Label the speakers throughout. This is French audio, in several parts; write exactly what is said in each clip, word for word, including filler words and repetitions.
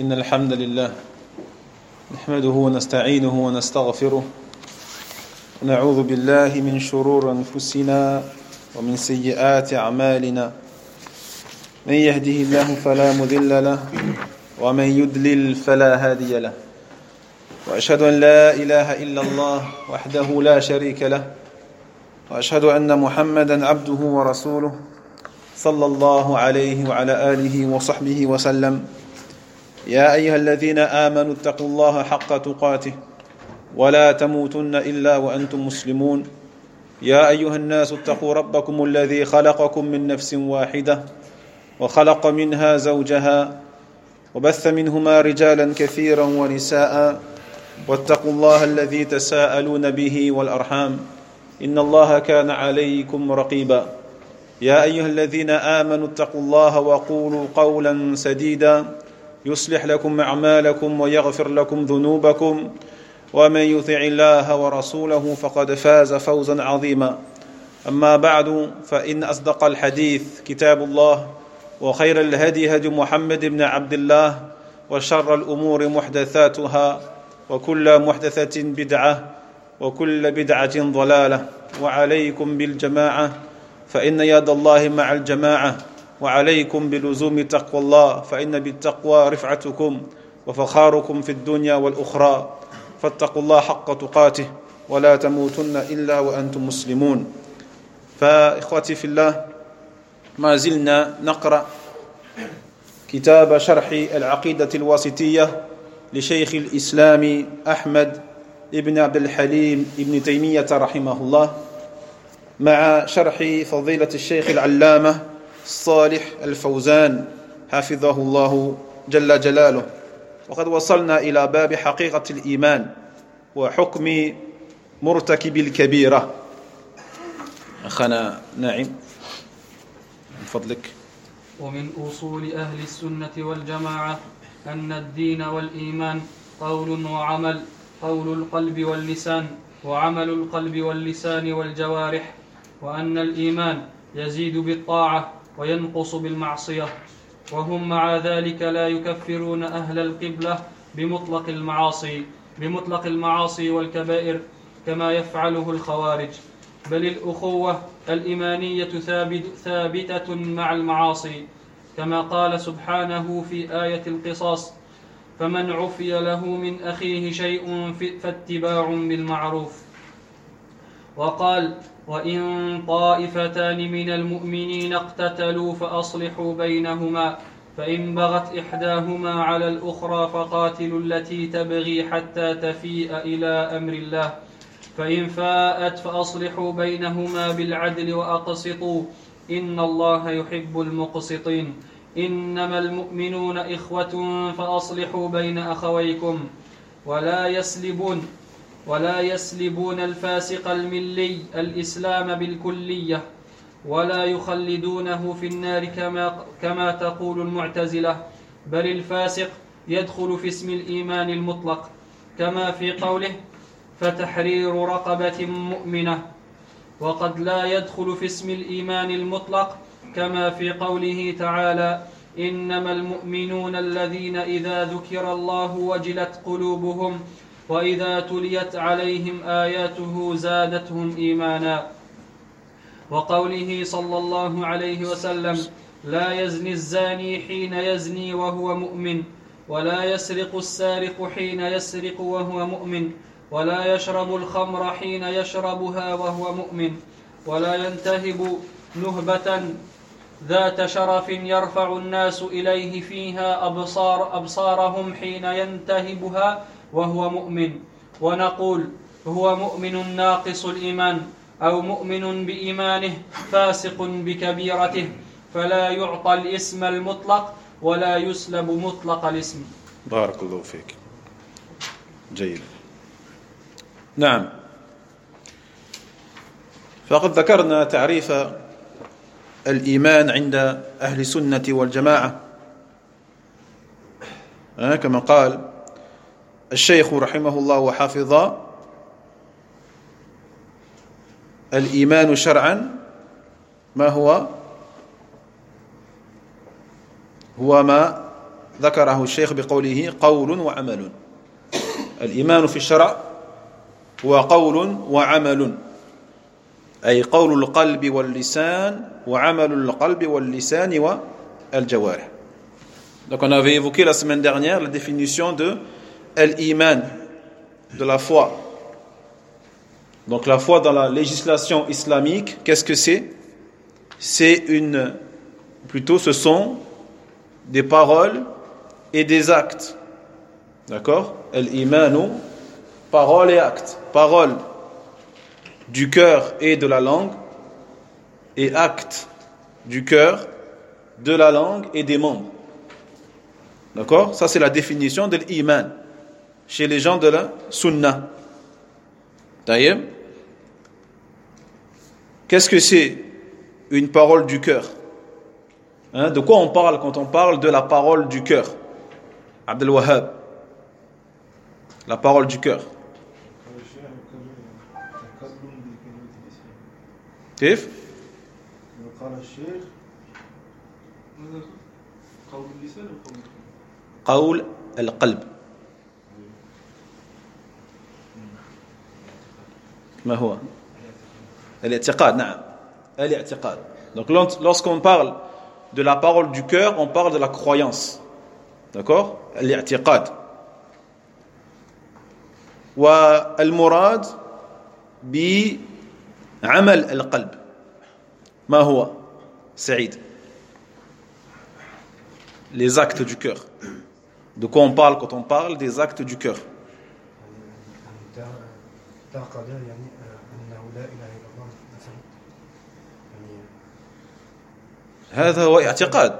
Speaker 1: إن الحمد لله نحمده ونستعينه ونستغفره ونعوذ بالله من شرور أنفسنا ومن سيئات أعمالنا من يهده الله فلا مضل له ومن يضلل فلا هادي له وأشهد أن لا إله إلا الله وحده لا شريك له وأشهد أن محمدا عبده ورسوله صلى الله عليه وعلى آله وصحبه وسلم. يا أيها الذين آمنوا اتقوا الله حق تقاته ولا تموتن إلا وأنتم مسلمون. يا أيها الناس اتقوا ربكم الذي خلقكم من نفس واحدة وخلق منها زوجها وبث منهما رجالا كثيرا ونساء واتقوا الله الذي تساءلون به والأرحام إن الله كان عليكم رقيبا. يا أيها الذين آمنوا اتقوا الله وقولوا قولا سديدا يصلح لكم أعمالكم ويغفر لكم ذنوبكم ومن يطع الله ورسوله فقد فاز فوزا عظيما. أما بعد فإن أصدق الحديث كتاب الله وخير الهدي هدي محمد بن عبد الله وشر الأمور محدثاتها وكل محدثة بدعة وكل بدعة ضلالة. وعليكم بالجماعة فإن يد الله مع الجماعة وعليكم بلزوم تقوى الله فإن بالتقوى رفعتكم وفخاركم في الدنيا والأخرى فاتقوا الله حق تقاته ولا تموتن إلا وأنتم مسلمون. فإخوتي في الله ما زلنا نقرأ كتاب شرح العقيدة الواسطية لشيخ الإسلام أحمد ابن عبد الحليم ابن تيمية رحمه الله مع شرح فضيلة الشيخ العلامة صالح الفوزان حفظه الله جل جلاله. وقد وصلنا إلى باب حقيقة الإيمان وحكم مرتكب الكبيرة. أخنا ناعم من فضلك.
Speaker 2: ومن أصول أهل السنة والجماعة أن الدين والإيمان قول وعمل، قول القلب واللسان وعمل القلب واللسان والجوارح، وأن الإيمان يزيد بالطاعة وينقص بالمعصية، وهم مع ذلك لا يكفرون أهل القبلة بمطلق المعاصي بمطلق المعاصي والكبائر كما يفعله الخوارج، بل الأخوة الإيمانية ثابت ثابتة مع المعاصي، كما قال سبحانه في آية القصاص: فمن عفي له من أخيه شيء فاتباع بالمعروف. وقال: وإن طائفتان من المؤمنين اقتتلوا فأصلحوا بينهما فإن بغت إحداهما على الأخرى فقاتلوا التي تبغي حتى تفيء إلى أمر الله فإن فاءت فأصلحوا بينهما بالعدل وأقسطوا إن الله يحب المقسطين. إنما المؤمنون إخوة فأصلحوا بين أخويكم ولا يسلبون ولا يسلبون الفاسق الملي الإسلام بالكلية ولا يخلدونه في النار كما, كما تقول المعتزلة، بل الفاسق يدخل في اسم الإيمان المطلق كما في قوله: فتحرير رقبة مؤمنة، وقد لا يدخل في اسم الإيمان المطلق كما في قوله تعالى: إنما المؤمنون الذين إذا ذكر الله وجلت قلوبهم وإذا تليت عليهم آياته زادتهم إيمانا، وقوله صلى الله عليه وسلم: لا يزني الزاني حين يزني وهو مؤمن، ولا يسرق السارق حين يسرق وهو مؤمن، ولا يشرب الخمر حين يشربها وهو مؤمن، ولا ينتهب نهبة ذات شرف يرفع الناس إليه فيها أبصار أبصارهم حين ينتهبها وهو مؤمن. ونقول: هو مؤمن ناقص الإيمان أو مؤمن بإيمانه فاسق بكبيرته، فلا يعطى الاسم المطلق ولا يسلب مطلق الاسم.
Speaker 1: بارك الله فيك. جيد. نعم، فقد ذكرنا تعريف الإيمان عند أهل السنة والجماعة كما قال الشيخ رحمه الله وحفظه: الإيمان شرعا ما هو هو ما ذكره الشيخ بقوله قول وعمل. الإيمان في الشرع هو قول وعمل، أي قول القلب واللسان وعمل القلب واللسان والجوارح. Donc on avait évoqué la semaine dernière la définition de l'iman, de la foi. Donc la foi dans la législation islamique, qu'est-ce que c'est? C'est une, plutôt ce sont des paroles et des actes. D'accord? Al-imanu, parole et acte. Parole du cœur et de la langue, et acte du cœur, de la langue et des membres. D'accord? Ça c'est la définition de l'iman chez les gens de la sunna. D'ailleurs, qu'est-ce que c'est une parole du cœur? Hein, de quoi on parle quand on parle de la parole du cœur? Abdel Wahhab, la parole du cœur. كيف؟
Speaker 3: قال الشيخ قول اللسان
Speaker 1: قول القلب. ما هو؟ الاعتقاد. نعم، الاعتقاد. Donc lorsqu'on parle de la parole du cœur, on parle de la croyance. D'accord? الاعتقاد. والمراد بعمل القلب ما هو؟ سعيد. Les actes du cœur. De quoi on parle quand on parle des actes du cœur? هذا هو اعتقاد.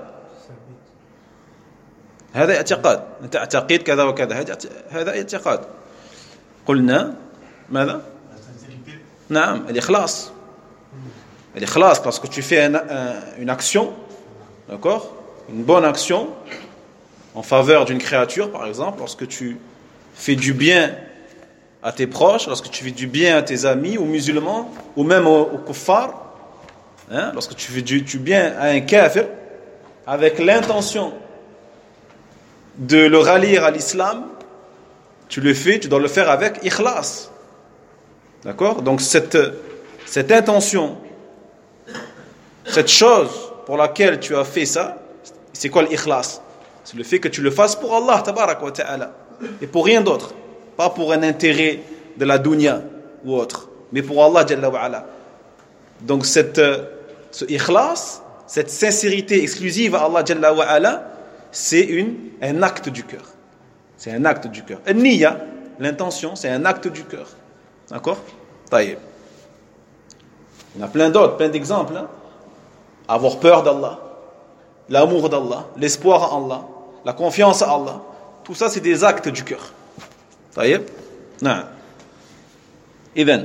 Speaker 1: هذا اعتقاد. أنت تعتقد كذا وكذا، هذا اعتقاد. قلنا ماذا؟ نعم، الإخلاص. الإخلاص, lorsque tu fais un, un, une action, d'accord, une bonne action en faveur d'une créature, par exemple, lorsque tu fais du bien à tes proches, lorsque tu fais du bien à tes amis, aux musulmans, ou même aux, aux kuffars, hein, lorsque tu fais du, du bien à un kafir, avec l'intention de le rallier à l'islam, tu le fais, tu dois le faire avec ikhlas. D'accord? Donc cette, cette intention, cette chose pour laquelle tu as fait ça, c'est quoi l'ikhlas? C'est le fait que tu le fasses pour Allah tabarak wa ta'ala et pour rien d'autre, pas pour un intérêt de la dunya ou autre, mais pour Allah jalla wa ala. Donc cette, ce ikhlas, cette sincérité exclusive à Allah jalla wa ala, c'est une, un acte du cœur. C'est un acte du cœur. An-niyya, l'intention, c'est un acte du cœur. D'accord? Taïb. Il y en a plein d'autres, plein d'exemples. Hein? Avoir peur d'Allah, l'amour d'Allah, l'espoir en Allah, la confiance en Allah. Tout ça, c'est des actes du cœur. Taïb. Non. إذن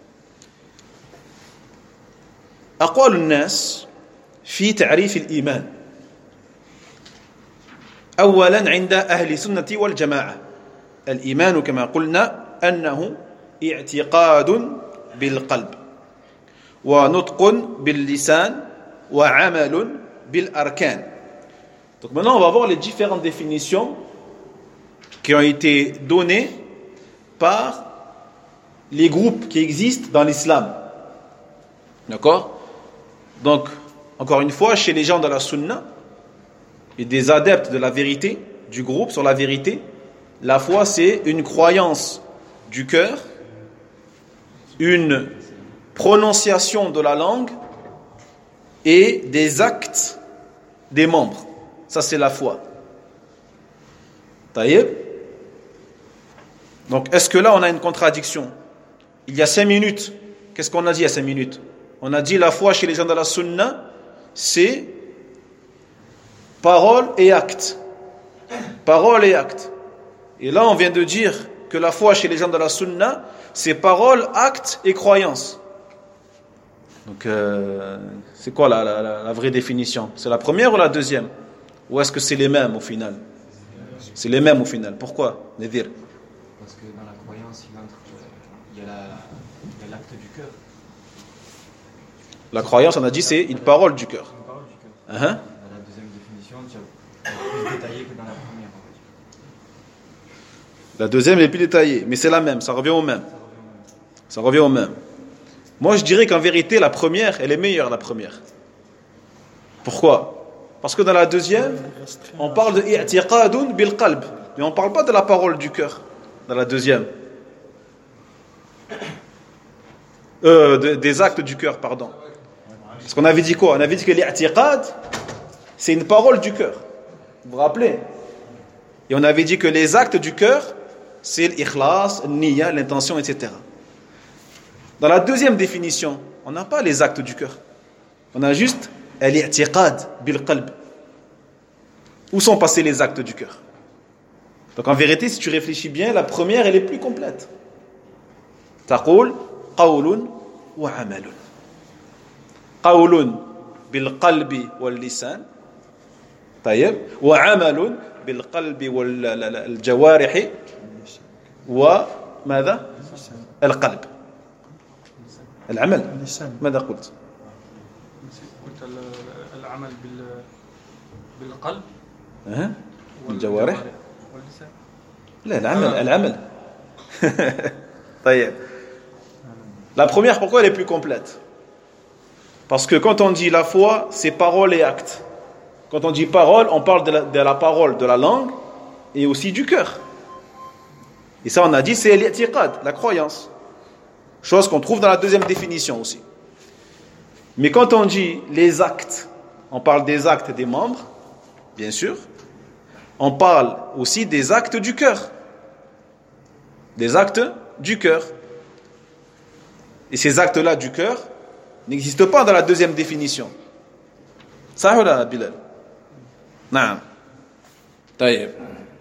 Speaker 1: أقوال الناس في تعريف الإيمان. أولا عند أهل السنة والجماعة الإيمان كما قلنا أنه اعتقاد بالقلب ونطق باللسان وعمل بالأركان. Donc maintenant on va voir les différentes définitions qui ont été données par les groupes qui existent dans l'islam. D'accord? Donc encore une fois, chez les gens de la sunna et des adeptes de la vérité, du groupe sur la vérité, la foi c'est une croyance du cœur, une prononciation de la langue et des actes des membres. Ça c'est la foi. Taïeb. Donc est-ce que là on a une contradiction? Il y a cinq minutes, qu'est-ce qu'on a dit il y a cinq minutes? On a dit la foi chez les gens de la sunna, c'est parole et acte. Parole et acte. Et là on vient de dire que la foi chez les gens de la sunna, c'est parole, acte et croyance. Donc euh, c'est quoi la, la, la vraie définition? C'est la première ou la deuxième? Ou est-ce que c'est les mêmes au final? C'est les mêmes au final. Pourquoi, Nedir?
Speaker 4: Parce que dans la croyance, il y a l'acte du cœur.
Speaker 1: La croyance, on a dit, c'est une parole du cœur.
Speaker 4: Une parole du cœur.
Speaker 1: Uh-huh.
Speaker 4: Dans la deuxième définition, tu as plus détaillé que dans la première. En fait.
Speaker 1: La deuxième est plus détaillée, mais c'est la même, ça revient au même. Ça revient au même. Moi, je dirais qu'en vérité, la première, elle est meilleure, la première. Pourquoi? Parce que dans la deuxième, on parle de i'tiqadun bil qalb, mais on ne parle pas de la parole du cœur, dans la deuxième. Euh, de, des actes du cœur, pardon. Parce qu'on avait dit quoi? On avait dit que l'i'tiqad, c'est une parole du cœur. Vous vous rappelez? Et on avait dit que les actes du cœur, c'est l'ikhlas, l'niya, l'intention, et cetera. Dans la deuxième définition, on n'a pas les actes du cœur. On a juste l'i'tiqad bil qalb. Où sont passés les actes du cœur? Donc en vérité, si tu réfléchis bien, la première, elle est plus complète. Taqul qawlun wa amalun. Qawlun bil qalbi wal lisan. طيب وعمل بالقلب والجوارح وماذا القلب العمل ماذا قلت
Speaker 2: قلت العمل بالقلب
Speaker 1: أه؟ الجوارح
Speaker 2: واللسان
Speaker 1: لا العمل العمل طيب la première pourquoi elle est plus complète parce que quand on dit la foi c'est parole et acte. Quand on dit parole, on parle de la, de la parole, de la langue et aussi du cœur. Et ça, on a dit, c'est l'i'tiqad, la croyance. Chose qu'on trouve dans la deuxième définition aussi. Mais quand on dit les actes, on parle des actes des membres, bien sûr. On parle aussi des actes du cœur. Des actes du cœur. Et ces actes-là du cœur n'existent pas dans la deuxième définition. Ça, voilà, Bilal. Non. Taïeb.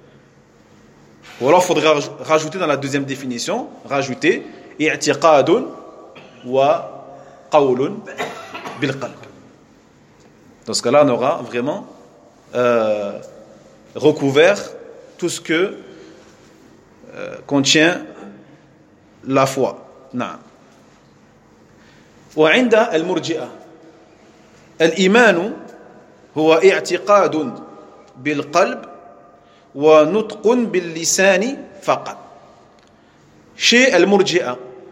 Speaker 1: Ou alors il faudrait rajouter dans la deuxième définition, rajouter i'tiqadun wa qawlun bil qalb. Dans ce cas-là, on aura vraiment euh, recouvert tout ce que euh, contient la foi. Non. وعند المرجئة الإيمان هو اعتقاد بالقلب ونطق باللسان فقط. Chez المرجئة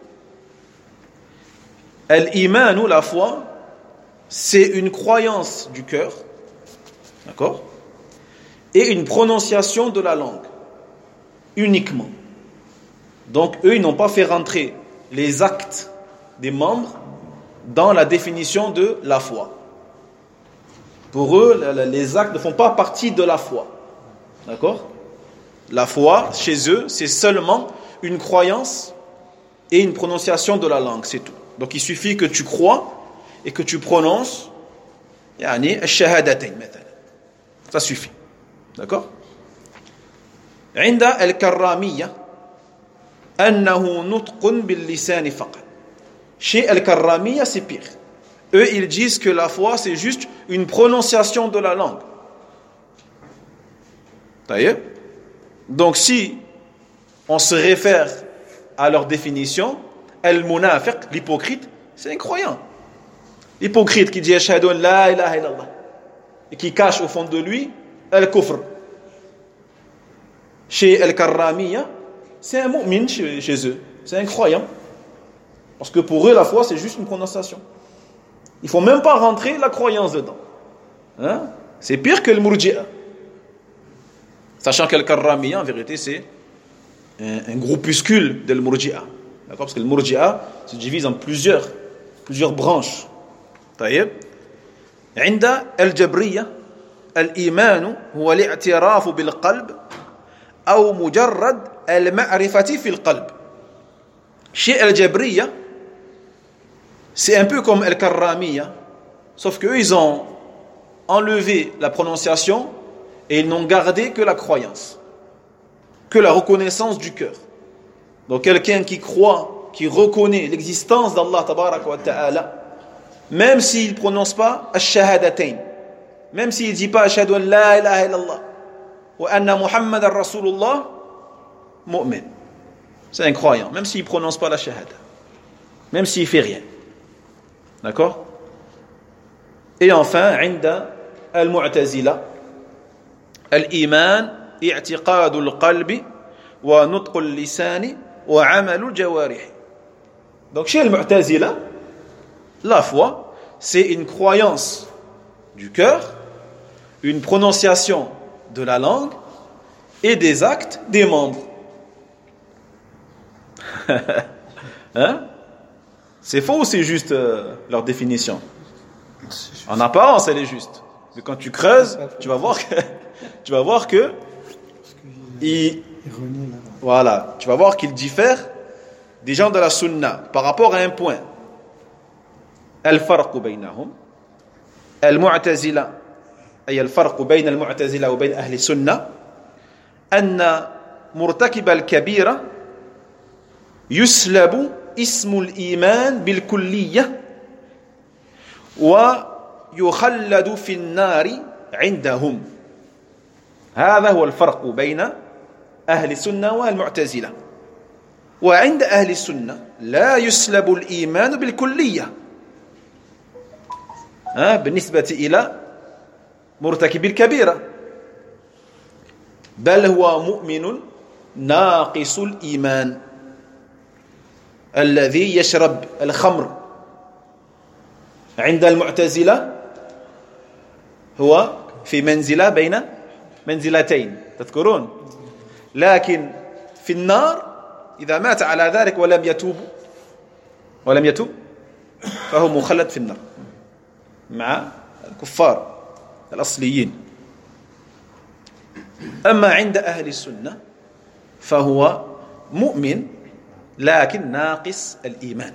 Speaker 1: الإيمان, la foi, c'est une croyance du cœur, d'accord, et une prononciation de la langue uniquement. Donc eux, ils n'ont pas fait rentrer les actes des membres dans la définition de la foi. Pour eux, les actes ne font pas partie de la foi. D'accord? La foi, chez eux, c'est seulement une croyance et une prononciation de la langue, c'est tout. Donc il suffit que tu crois et que tu prononces يعني الشهادتين مثلا. Ça suffit. D'accord? عند الكرامية أنه نطق باللسان فقط. Chez Al-Karramiyya, c'est pire. Eux, ils disent que la foi, c'est juste une prononciation de la langue. Taïeb. Donc, si on se réfère à leur définition, Al-Munafiq, l'hypocrite, c'est un croyant. L'hypocrite qui dit Ashhadu an la ilaha illallah et qui cache au fond de lui Al-Kufr. Chez Al-Karramiyya, c'est un mu'min chez, chez eux. C'est un croyant. Parce que pour eux, la foi, c'est juste une prononciation. Il ne faut même pas rentrer la croyance dedans. Hein? C'est pire que le murji'a. Sachant que le karramiyya, en vérité, c'est un, un groupuscule de le murji'a. D'accord? Parce que le murji'a se divise en plusieurs, plusieurs branches. طيب. عند الجبرية الإيمان هو الاعتراف بالقلب أو مجرد المعرفة في القلب. Chez Al-Jabriya, c'est un peu comme Al-Karramiyya, sauf qu'eux, ils ont enlevé la prononciation et ils n'ont gardé que la croyance, que la reconnaissance du cœur. Donc quelqu'un qui croit, qui reconnaît l'existence d'Allah tabaraka wa ta'ala, même s'il ne prononce pas Ash-Shahadatayn, même s'il ne dit pas Ashhadu an la ilaha illallah wa anna Muhammadan Rasulullah, mu'min. C'est un croyant, même s'il ne prononce pas la shahada, même s'il ne fait rien. D'accord? Et enfin, عند المعتزلة al-iman i'tiqadu al-qalbi wa nutqu al-lisani wa 'amalu al-jawarih. Donc chez al-Mu'tazila, la foi, c'est une croyance du cœur, une prononciation de la langue et des actes des membres. Hein? C'est faux ou c'est juste euh, leur définition? En apparence, elle est juste. Mais quand tu creuses, tu vas voir que, tu vas voir que il, voilà, tu vas voir qu'ils diffèrent des gens de la sunna par rapport à un point. Al-farq baynahum al-mu'tazila ay al-farq bayna al-mu'tazila wa bayna ahli sunna anna murtakib al-kabira yuslabu ismu al-iman bil-kulliyah wa يخلد في النار عندهم. هذا هو الفرق بين أهل السنة والمعتزلة. وعند أهل السنة لا يسلب الإيمان بالكلية بالنسبة إلى مرتكب الكبيرة، بل هو مؤمن ناقص الإيمان الذي يشرب الخمر. عند المعتزلة هو في منزلة بين منزلتين تذكرون، لكن في النار إذا مات على ذلك ولم يتوب ولم يتوب فهو مخلد في النار مع الكفار الأصليين. أما عند أهل السنة فهو مؤمن لكن ناقص الإيمان.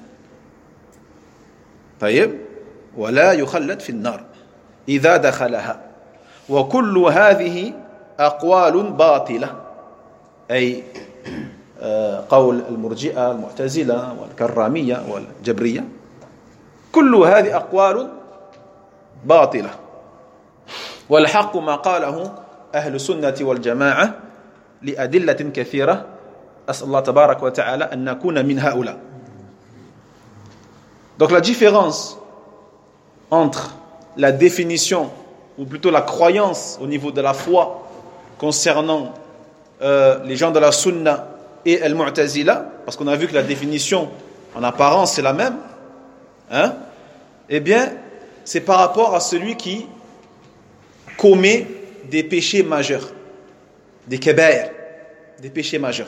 Speaker 1: طيب، ولا يخلد في النار إذا دخلها. وكل هذه أقوال باطلة، أي قول المرجئة المعتزلة والكرامية والجبرية، كل هذه أقوال باطلة، والحق ما قاله أهل السنة والجماعة لأدلة كثيرة. أسأل الله تبارك وتعالى أن نكون من هؤلاء. Donc la différence entre la définition, ou plutôt la croyance au niveau de la foi concernant euh, les gens de la Sunna et Al-Mu'tazila, parce qu'on a vu que la définition en apparence c'est la même, hein, eh bien c'est par rapport à celui qui commet des péchés majeurs, des kabair, des péchés majeurs.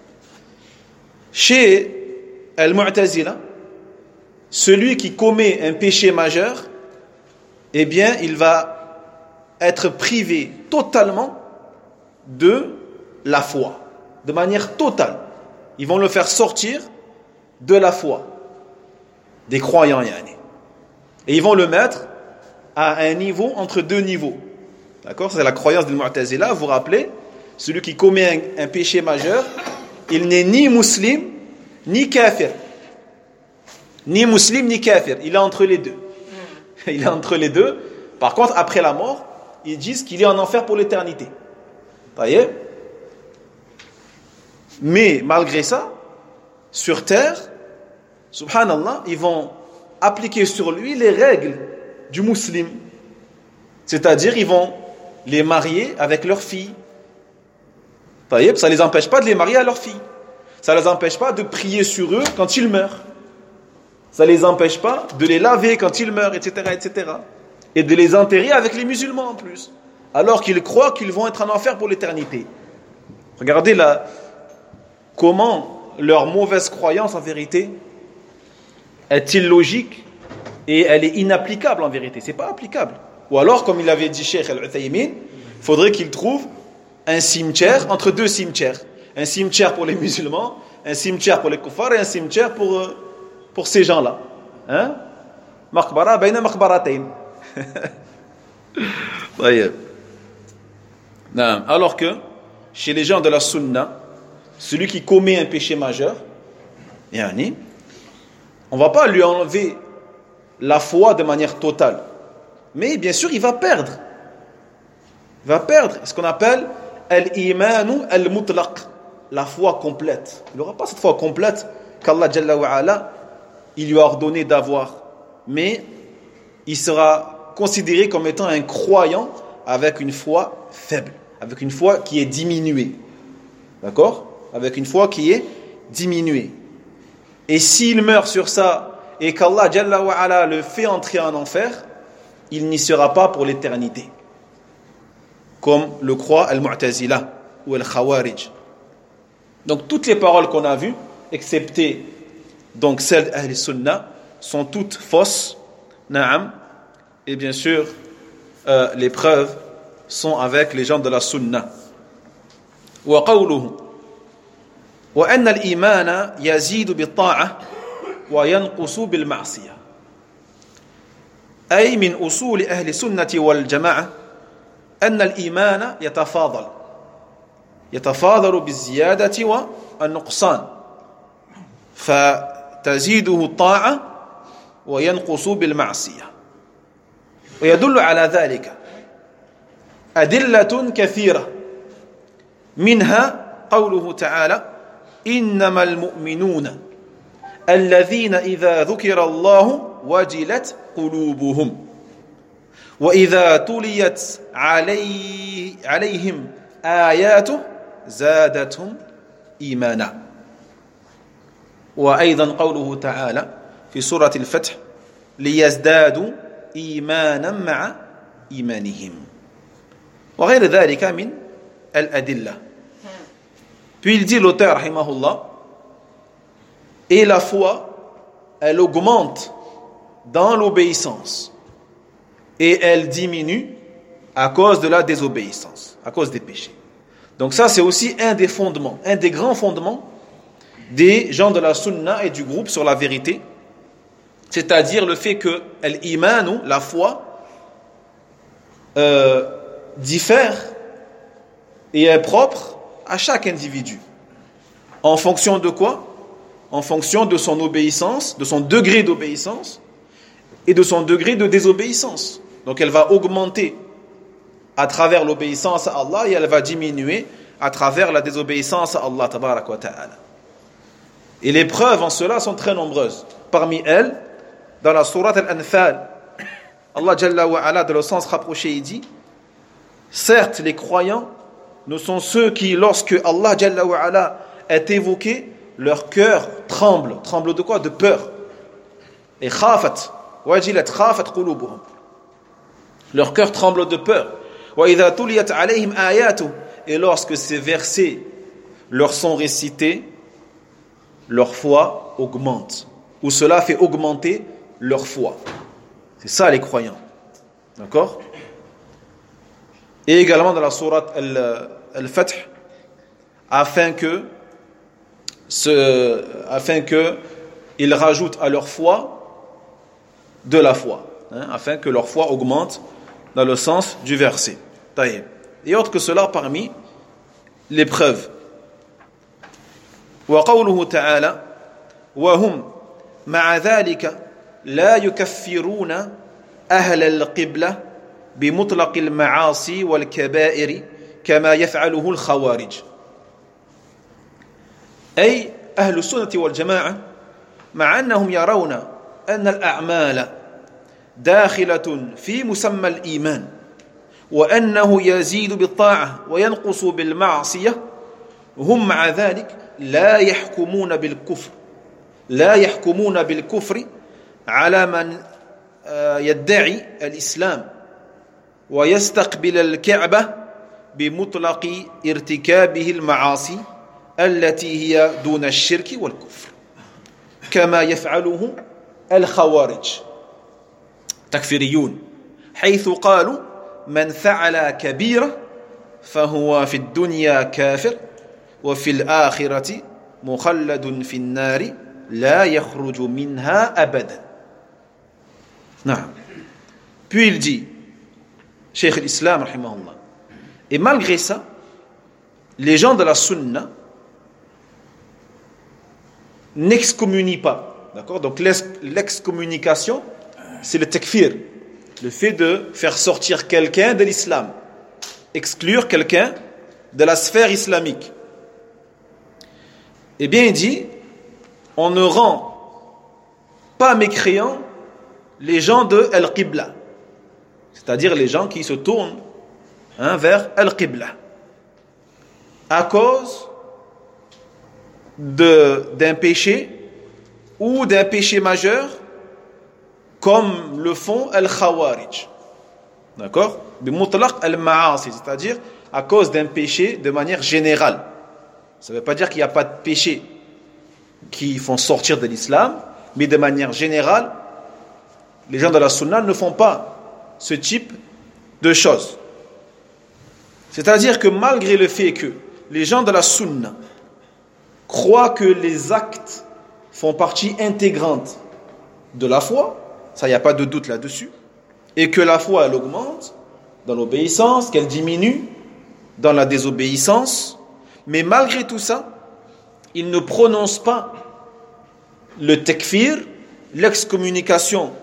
Speaker 1: Chez Al-Mu'tazila, celui qui commet un péché majeur, eh bien, il va être privé totalement de la foi, de manière totale. Ils vont le faire sortir de la foi, des croyants, yani. Et ils vont le mettre à un niveau entre deux niveaux. D'accord? C'est la croyance du Mu'tazila. Vous vous rappelez, celui qui commet un, un péché majeur, il n'est ni musulman, ni kafir. Ni musulman, ni kafir. Il est entre les deux. Il est entre les deux. Par contre, après la mort, ils disent qu'il est en enfer pour l'éternité. Vous voyez? Mais malgré ça, sur terre, subhanallah, ils vont appliquer sur lui les règles du musulman. C'est-à-dire, ils vont les marier avec leurs filles. Vous voyez? Ça ne les empêche pas de les marier à leurs filles. Ça ne les empêche pas de prier sur eux quand ils meurent. Ça ne les empêche pas de les laver quand ils meurent, et cetera, et cetera. Et de les enterrer avec les musulmans en plus. Alors qu'ils croient qu'ils vont être en enfer pour l'éternité. Regardez là, comment leur mauvaise croyance en vérité est illogique et elle est inapplicable en vérité. Ce n'est pas applicable. Ou alors, comme il avait dit Cheikh Al-Uthaymin, il faudrait qu'ils trouvent un cimetière entre deux cimetières. Un cimetière pour les musulmans, un cimetière pour les kuffars et un cimetière pour... Euh, pour ces gens-là. Hein? Maqbara bayna maqbaratayn. Alors que chez les gens de la sunna, celui qui commet un péché majeur, yani, on ne va pas lui enlever la foi de manière totale. Mais bien sûr, il va perdre. Il va perdre ce qu'on appelle al-imanu al-mutlaq, la foi complète. Il n'aura pas cette foi complète qu'Allah Jalla wa Ala il lui a ordonné d'avoir, mais il sera considéré comme étant un croyant avec une foi faible, avec une foi qui est diminuée. D'accord? Avec une foi qui est diminuée. Et s'il meurt sur ça, et qu'Allah Jalla wa Ala le fait entrer en enfer, il n'y sera pas pour l'éternité. Comme le croit Al-Mu'tazila ou Al-Khawarij. Donc toutes les paroles qu'on a vues, excepté donc celles d'Ahl Sunnah, sont toutes fausses. Na'am. Et bien sûr, euh, les preuves sont avec les gens de la Sunnah. Wa qawluhu wa anna al-iman yazidu bit-ta'ah wa yanqusu bil-ma'siyah. أي من أصول أهل السنة والجماعة أن الإيمان يتفاضل يتفاضل بالزيادة والنقصان فتزيده الطاعة وينقص بالمعصية ويدل على ذلك أدلة كثيرة منها قوله تعالى إنما المؤمنون الذين إذا ذكر الله وجلت قلوبهم وإذا تليت علي عليهم آياته زادتهم إيمانا وأيضا قوله تعالى في سورة الفتح ليزدادوا إيمانا مع إيمانهم وغير ذلك من الأدلة. Puis il dit l'auteur rahimahullah, et la foi elle augmente dans l'obéissance et elle diminue à cause de la désobéissance, à cause des péchés. Donc ça c'est aussi un des fondements, un des grands fondements des gens de la sunna et du groupe sur la vérité, c'est-à-dire le fait que l'iman, la foi, euh, diffère et est propre à chaque individu. En fonction de quoi? En fonction de son obéissance, de son degré d'obéissance et de son degré de désobéissance. Donc elle va augmenter à travers l'obéissance à Allah et elle va diminuer à travers la désobéissance à Allah tabarak wa ta'ala. Et les preuves en cela sont très nombreuses. Parmi elles, dans la sourate Al-Anfal, Allah Jalla wa Ala, dans le sens rapproché, il dit: certes, les croyants ne sont ceux qui, lorsque Allah Jalla wa Ala est évoqué, leur cœur tremble. Tremble de quoi? De peur. Et khafat, wajilat khafat qulubuhum. Leur cœur tremble de peur. Wa idha tuliyat alayhim ayatu. Et lorsque ces versets leur sont récités, leur foi augmente. Ou cela fait augmenter leur foi. C'est ça les croyants. D'accord? Et également dans la sourate Al-Fath, afin que ce, afin que ils rajoutent à leur foi de la foi, hein, afin que leur foi augmente dans le sens du verset. Taïb. Et autre que cela parmi les preuves. Wa qawluhu ta'ala wa hum ma'a dhalika la yukaffiruna ahla al-qibla بمطلق المعاصي والكبائر كما يفعله الخوارج. أي أهل السنة والجماعة مع أنهم يرون أن الأعمال داخلة في مسمى الإيمان وأنه يزيد بالطاعة وينقص بالمعصية، هم مع ذلك لا يحكمون بالكفر لا يحكمون بالكفر على من يدعي الإسلام ويستقبل الكعبة بمطلق ارتكابه المعاصي التي هي دون الشرك والكفر كما يفعله الخوارج تكفيريون حيث قالوا من فعل كبيرة فهو في الدنيا كافر وفي الآخرة مخلد في النار لا يخرج منها أبدا. نعم. Puis il dit, Cheikh l'Islam, rahimahullah. Et malgré ça, les gens de la sunna n'excommunient pas. D'accord? Donc l'excommunication, c'est le takfir, le fait de faire sortir quelqu'un de l'islam, exclure quelqu'un de la sphère islamique. Eh bien, il dit, on ne rend pas mécréants les gens de Al-Qibla, c'est-à-dire les gens qui se tournent hein, vers Al-Qibla. à cause de, d'un péché ou d'un péché majeur, comme le font al-Khawarij. D'accord? Bimutlaq al-Ma'asi, c'est-à-dire à cause d'un péché de manière générale. Ça ne veut pas dire qu'il n'y a pas de péché qui font sortir de l'islam, mais de manière générale, les gens de la sunna ne font pas ce type de choses. C'est-à-dire que malgré le fait que les gens de la sunna croient que les actes font partie intégrante de la foi, ça, il n'y a pas de doute là-dessus, et que la foi, elle augmente dans l'obéissance, qu'elle diminue dans la désobéissance, mais malgré tout ça, ils ne prononcent pas le takfir, l'excommunication,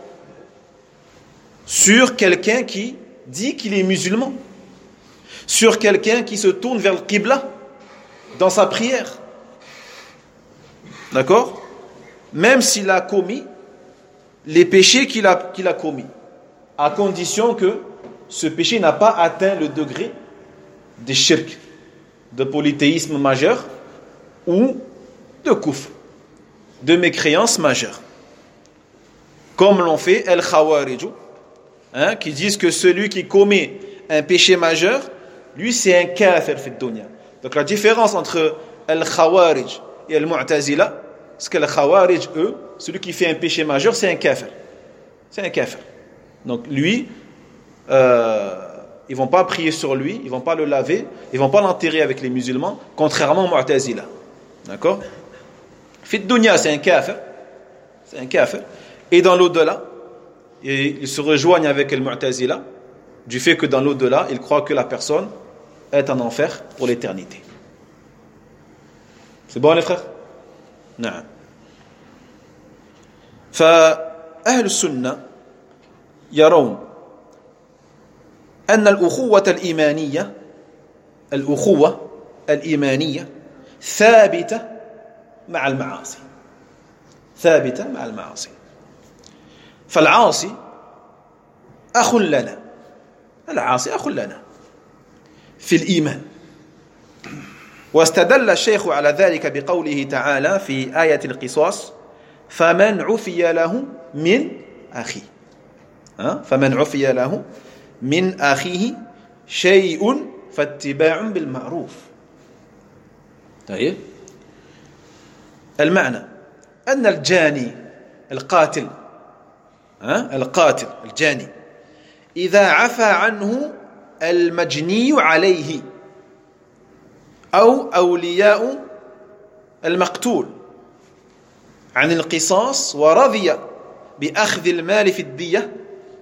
Speaker 1: sur quelqu'un qui dit qu'il est musulman, sur quelqu'un qui se tourne vers le qibla dans sa prière. D'accord? Même s'il a commis les péchés qu'il a, qu'il a commis, à condition que ce péché n'a pas atteint le degré de shirk, de polythéisme majeur ou de kufr, de mécréance majeure. Comme l'ont fait El Khawarij, hein, qui disent que celui qui commet un péché majeur, lui c'est un kafir fi dunya. Donc la différence entre El Khawarij et El Mu'tazila, c'est que les Khawarij, eux, celui qui fait un péché majeur, c'est un kafir. C'est un kafir. Donc lui, euh, ils ne vont pas prier sur lui, ils ne vont pas le laver, ils ne vont pas l'enterrer avec les musulmans, contrairement au Mu'tazila. D'accord? Fit dunya, c'est un kafir. C'est un kafir. Et dans l'au-delà, ils se rejoignent avec le Mu'tazila, du fait que dans l'au-delà, ils croient que la personne est en enfer pour l'éternité. C'est bon les frères? نعم. فأهل السنة يرون أن الأخوة الإيمانية الأخوة الإيمانية ثابتة مع المعاصي ثابتة مع المعاصي فالعاصي أخ لنا العاصي أخ لنا في الإيمان واستدل الشيخ على ذلك بقوله تعالى في آية القصاص فمن عفي له من أخيه فمن عفي له من أخيه شيء فاتباع بالمعروف. طيب المعنى أن الجاني القاتل القاتل الجاني إذا عفى عنه المجني عليه أو أولياء المقتول عن القصاص ورضي بأخذ المال في الدية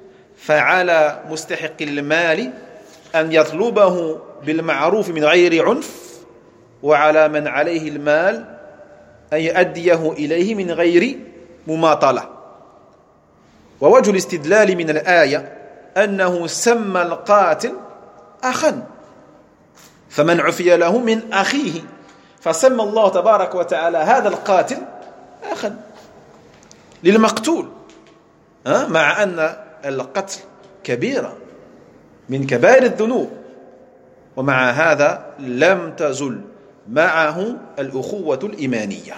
Speaker 1: فعلى مستحق المال أن يطلبه بالمعروف من غير عنف وعلى من عليه المال أن يؤديه إليه من غير مماطلة. ووجه الاستدلال من الآية أنه سمى القاتل أخا فمن عفي له من أخيه فسمى الله تبارك وتعالى هذا القاتل أخا للمقتول مع أن القتل كبيرة من كبائر الذنوب ومع هذا لم تزل معه الأخوة الإيمانية.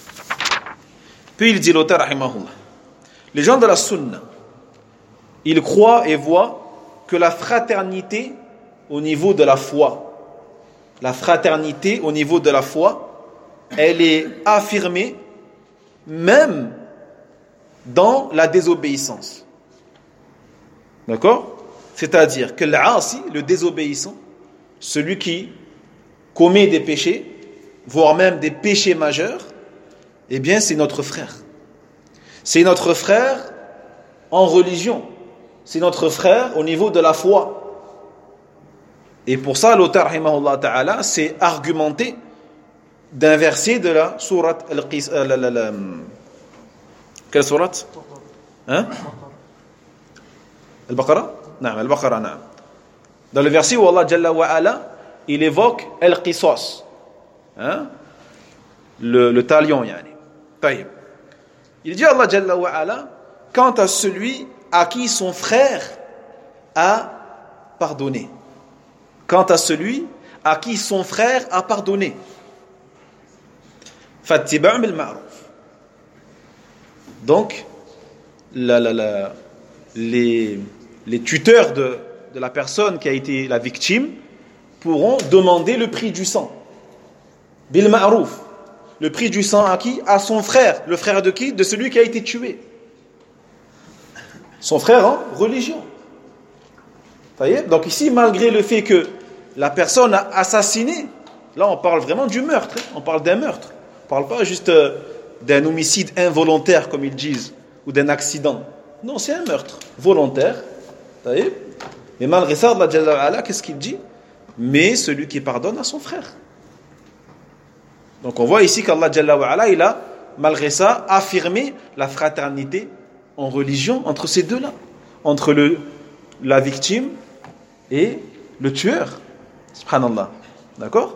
Speaker 1: Puis il dit l'auteur rahimahullah, les gens de la sunna, ils croient et voient que la fraternité au niveau de la foi, la fraternité au niveau de la foi, elle est affirmée même dans la désobéissance. D'accord? C'est-à-dire que l'asi, le désobéissant, celui qui commet des péchés, voire même des péchés majeurs, eh bien c'est notre frère. C'est notre frère en religion. C'est notre frère au niveau de la foi. Et pour ça, l'auteur, rahimahullah ta'ala, s'est argumenté d'un verset de la sourate Al-Qis... Euh, la, la, la, quelle sourate? Hein? Al-Baqarah? Non, Al-Baqarah, non. Dans le verset où Allah Jalla wa Ala, il évoque Al-Qisas. Hein? Le, le talion, yani. Taïb. Il dit Allah Jalla wa Ala, quant à celui à qui son frère a pardonné. Quant à celui à qui son frère a pardonné. Fattiba'u bil ma'ruf. Donc, la, la, la, les, les tuteurs de, de la personne qui a été la victime pourront demander le prix du sang. Bil ma'ruf. Le prix du sang à qui? À son frère. Le frère de qui? De celui qui a été tué. Son frère en religion. Donc ici, malgré le fait que la personne a assassiné, là on parle vraiment du meurtre. On parle d'un meurtre. On ne parle pas juste d'un homicide involontaire, comme ils disent, ou d'un accident. Non, c'est un meurtre volontaire. Mais malgré ça, Allah Jalla wa Ala, qu'est-ce qu'il dit? Mais celui qui pardonne à son frère. Donc on voit ici qu'Allah Jalla wa Ala, il a, malgré ça, affirmé la fraternité en religion entre ces deux-là. Entre le, la victime et le tueur. Subhanallah. D'accord?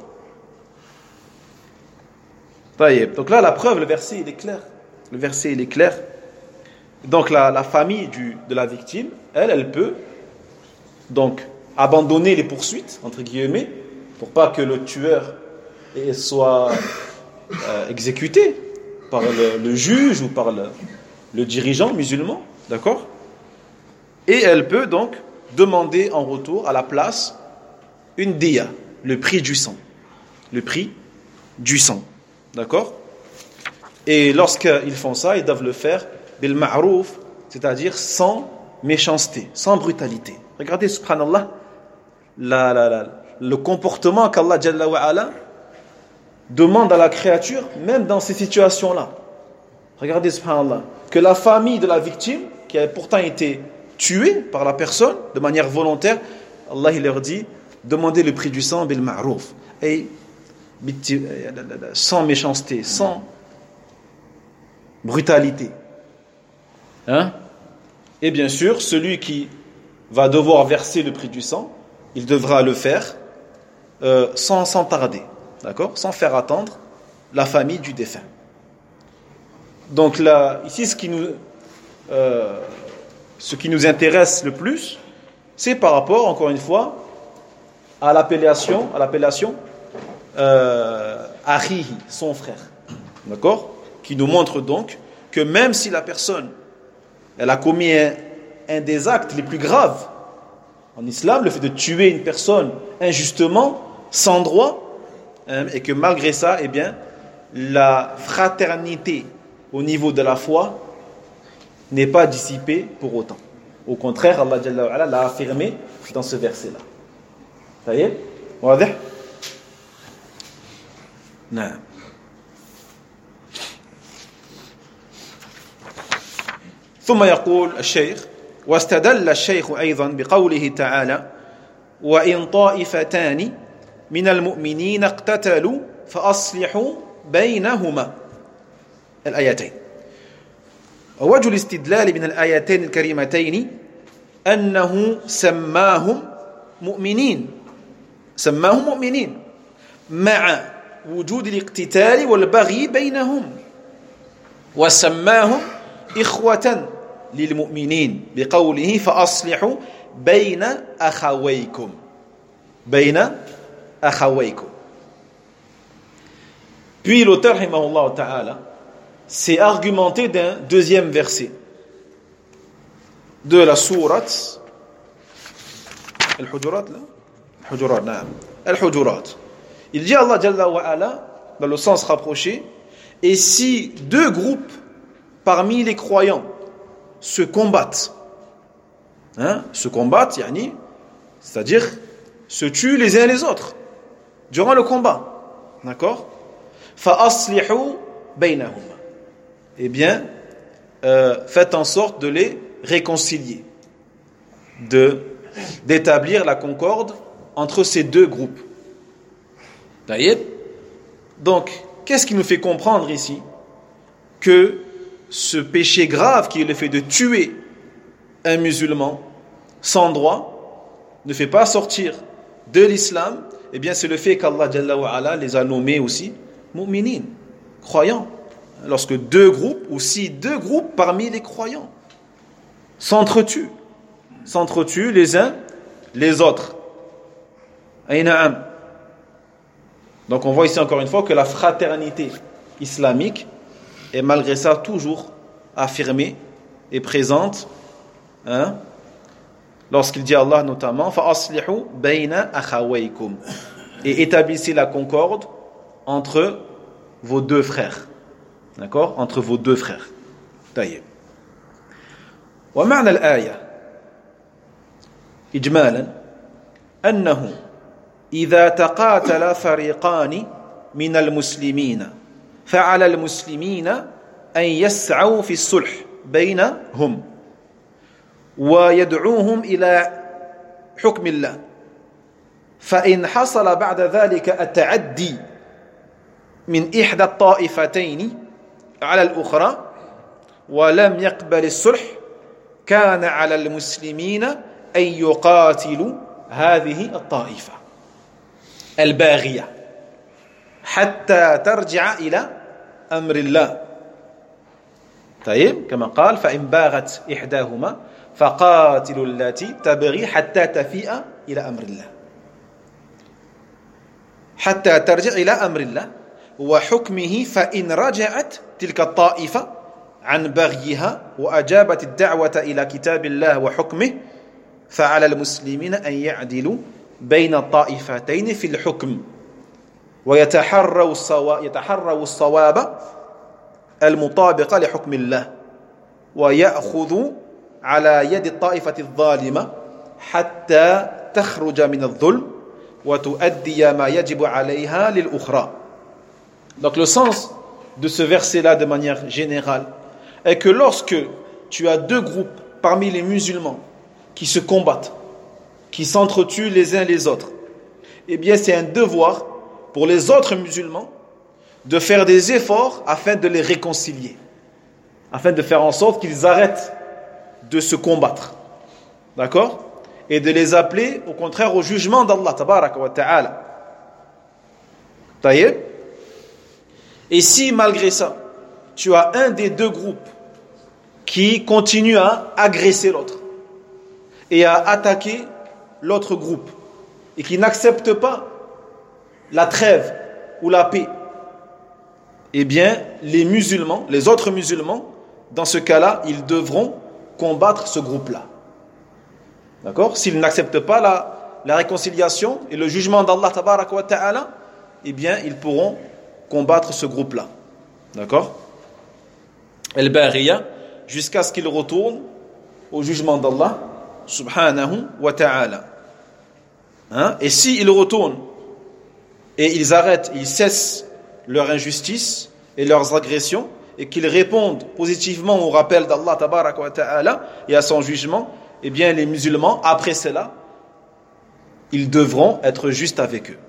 Speaker 1: Donc là, la preuve, le verset, il est clair. Le verset, il est clair. Donc la, la famille du, de la victime, elle, elle peut donc abandonner les poursuites, entre guillemets, pour pas que le tueur soit euh, exécuté par le, le juge ou par le, le dirigeant musulman, d'accord? Et elle peut donc demander en retour, à la place, une diya, le prix du sang. Le prix du sang, d'accord? Et lorsqu'ils font ça, ils doivent le faire bil ma'rouf, c'est-à-dire sans méchanceté, sans brutalité. Regardez, subhanallah, la, la, la, le comportement qu'Allah Jalla wa Ala demande à la créature, même dans ces situations-là. Regardez, subhanallah, que la famille de la victime, qui a pourtant été tuée par la personne de manière volontaire, Allah il leur dit, demandez le prix du sang bil ma'rouf, et sans méchanceté, sans brutalité. Hein? Et bien sûr, celui qui va devoir verser le prix du sang, il devra le faire euh, sans, sans tarder, d'accord? Sans faire attendre la famille du défunt. Donc là, ici, ce qui nous, euh, ce qui nous intéresse le plus, c'est par rapport, encore une fois, à l'appellation, à l'appellation euh, Ahihi, son frère, d'accord? Qui nous montre donc que même si la personne, elle a commis un, un des actes les plus graves en islam, le fait de tuer une personne injustement, sans droit, hein, et que malgré ça, eh bien, la fraternité au niveau de la foi n'est pas dissipée pour autant. Au contraire, Allah Jalla wa Ala l'a affirmé dans ce verset-là. Ça y est? واضح؟ نعم. ثم يقول الشيخ واستدل الشيخ أيضا بقوله تعالى وإن طائفتان من المؤمنين اقتتلوا فأصلحوا بينهما الآيتين. ووجه الاستدلال من الآيتين الكريمتين أنه سماهم مؤمنين سماهم مؤمنين مع وجود الاقتتال والبغي بينهم وسماهم إخوة للمؤمنين بقوله فأصلحوا بين أخويكم بين أخويكم. Puis l'auteur rahimahullah ta'ala s'est argumenté d'un deuxième verset de la sourate Al-Hujurat là Al-Hujurat, naam. Al-Hujurat. Il dit Allah Jalla wa Ala dans le sens rapproché, et si deux groupes parmi les croyants se combattent, hein, se combattent, yani, c'est-à-dire se tuent les uns les autres durant le combat, d'accord? Fa aslihu baynahum. Eh bien, euh, faites en sorte de les réconcilier, de d'établir la concorde entre ces deux groupes. D'ailleurs, donc, qu'est-ce qui nous fait comprendre ici que ce péché grave qui est le fait de tuer un musulman sans droit ne fait pas sortir de l'islam? Eh bien, c'est le fait qu'Allah Jalla wa Ala les a nommés aussi mu'minin, croyants. Lorsque deux groupes, ou si deux groupes parmi les croyants s'entretuent, s'entretuent les uns les autres. Aïna'am. Donc on voit ici encore une fois que la fraternité islamique est malgré ça toujours affirmée et présente, hein, lorsqu'il dit à Allah notamment فَأَصْلِحُوا بَيْنَ أَخَوَيْكُمْ, et établissez la concorde entre vos deux frères. D'accord? Entre vos deux frères. طيب. ومعنى الآية إجمالا أنه إذا تقاتل فريقان من المسلمين فعلى المسلمين أن يسعوا في الصلح بينهم ويدعوهم إلى حكم الله، فإن حصل بعد ذلك التعدي من إحدى الطائفتين على الأخرى ولم يقبل الصلح كان على المسلمين أن يقاتلوا هذه الطائفة الباغية حتى ترجع إلى أمر الله. طيب كما قال فإن باغت إحداهما فقاتلوا التي تبغي حتى تفيء إلى أمر الله حتى ترجع إلى أمر الله وحكمه، فإن رجعت تلك الطائفة عن بغيها وأجابت الدعوة إلى كتاب الله وحكمه فعلى المسلمين أن يعدلوا بين الطائفتين في الحكم ويتحروا الصواب يتحروا الصواب المطابق لحكم الله ويأخذوا على يد الطائفة الظالمة حتى تخرج من الظلم وتؤدي ما يجب عليها للأخرى. Donc le sens de ce verset-là de manière générale est que lorsque tu as deux groupes parmi les musulmans qui se combattent, qui s'entretuent les uns les autres, eh bien c'est un devoir pour les autres musulmans de faire des efforts afin de les réconcilier, afin de faire en sorte qu'ils arrêtent de se combattre, d'accord, et de les appeler au contraire au jugement d'Allah tabaraka wa ta'ala. Taïeb. Et si malgré ça tu as un des deux groupes qui continue à agresser l'autre et à attaquer l'autre groupe et qui n'accepte pas la trêve ou la paix, eh bien les musulmans, les autres musulmans, dans ce cas-là, ils devront combattre ce groupe-là. D'accord? S'ils n'acceptent pas la, la réconciliation et le jugement d'Allah tabaraka wa ta'ala, eh bien ils pourront combattre ce groupe-là. D'accord? Al-Baghiya, jusqu'à ce qu'ils retournent au jugement d'Allah subhanahu wa ta'ala. Hein? Et s'ils retournent et ils arrêtent, ils cessent leur injustice et leurs agressions et qu'ils répondent positivement au rappel d'Allah tabaraka wa ta'ala et à son jugement, eh bien les musulmans, après cela, ils devront être justes avec eux.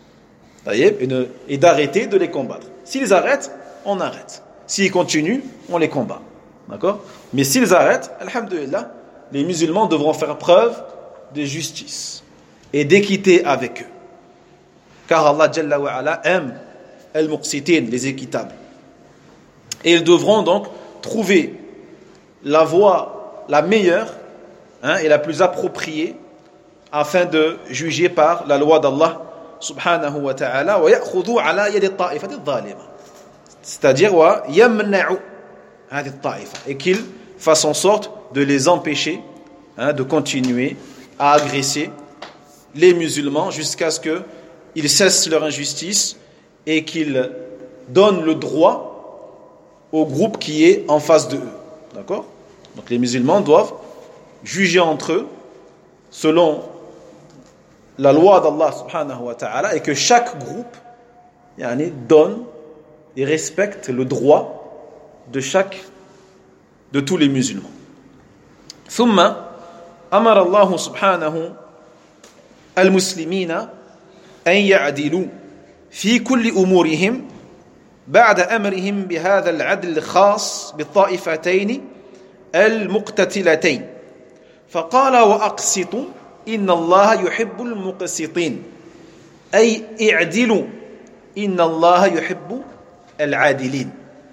Speaker 1: Et d'arrêter de les combattre. S'ils arrêtent, on arrête. S'ils continuent, on les combat. D'accord? Mais s'ils arrêtent, alhamdulillah, les musulmans devront faire preuve de justice et d'équité avec eux. Car Allah Jalla wa Ala aime al-muqsitin, les équitables. Et ils devront donc trouver la voie la meilleure, hein, et la plus appropriée afin de juger par la loi d'Allah subhanahu wa ta'ala wa ya'khudhu ala yadi at-ta'ifati adh-dhalima, c'est-à-dire wa yamna'u hadhihi at-ta'ifa, et qu'ils fassent en sorte de les empêcher, hein, de continuer à agresser les musulmans jusqu'à ce qu'ils cessent leur injustice et qu'ils donnent le droit au groupe qui est en face de eux. D'accord? Donc les musulmans doivent juger entre eux selon la loi d'Allah subhanahu wa ta'ala, et que chaque groupe yani, donne et respecte le droit de chaque de tous les musulmans. ثم أمر الله سبحانه المسلمين أن يعدلوا في كل أمورهم بعد أمرهم بهذا العدل الخاص بالطائفتين المقتتلتين، فقال وأقسطوا إن الله يحب المقسطين، أي اعدلوا إن الله يحب العادلين.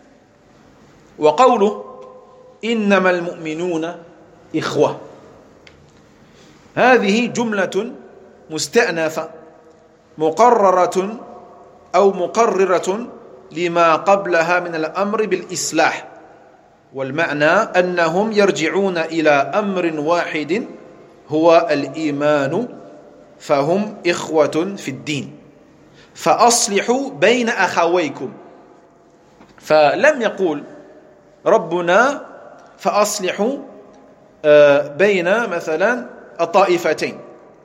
Speaker 1: وقوله إنما المؤمنون إخوة، هذه جملة مستأنفة مقررة أو مقررة لما قبلها من الأمر بالإصلاح والمعنى أنهم يرجعون إلى أمر واحد هو الإيمان فهم إخوة في الدين فأصلحوا بين أخويكم فلم يقول ربنا فأصلحوا بين مثلا الطائفتين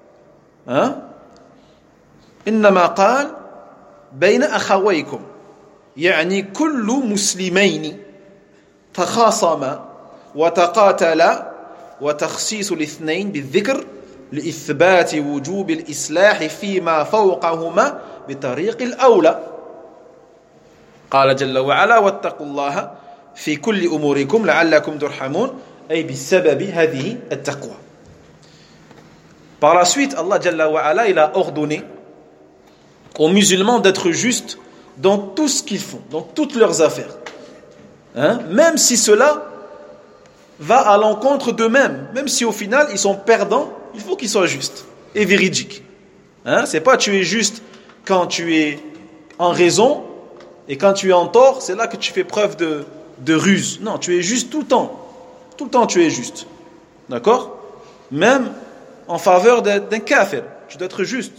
Speaker 1: إنما قال بين أخويكم يعني كل مسلمين تخاصما وتقاتلا وتخصيص الاثنين بالذكر لإثبات وجوب الإصلاح فيما فوقهما بطريق الأولى قال جل وعلا واتقوا الله في كل أموركم لعلكم ترحمون أي بسبب هذه التقوى. Par la suite, Allah Jalla wa Ala, il a ordonné aux musulmans d'être justes dans tout ce qu'ils font, dans toutes leurs affaires. Hein? Même si cela va à l'encontre d'eux-mêmes, même si au final ils sont perdants, il faut qu'ils soient justes et véridiques. Hein? C'est pas tu es juste quand tu es en raison et quand tu es en tort, c'est là que tu fais preuve de, de ruse. Non, tu es juste tout le temps. Tout le temps tu es juste. D'accord? Même en faveur d'un, d'un kafir, tu dois être juste.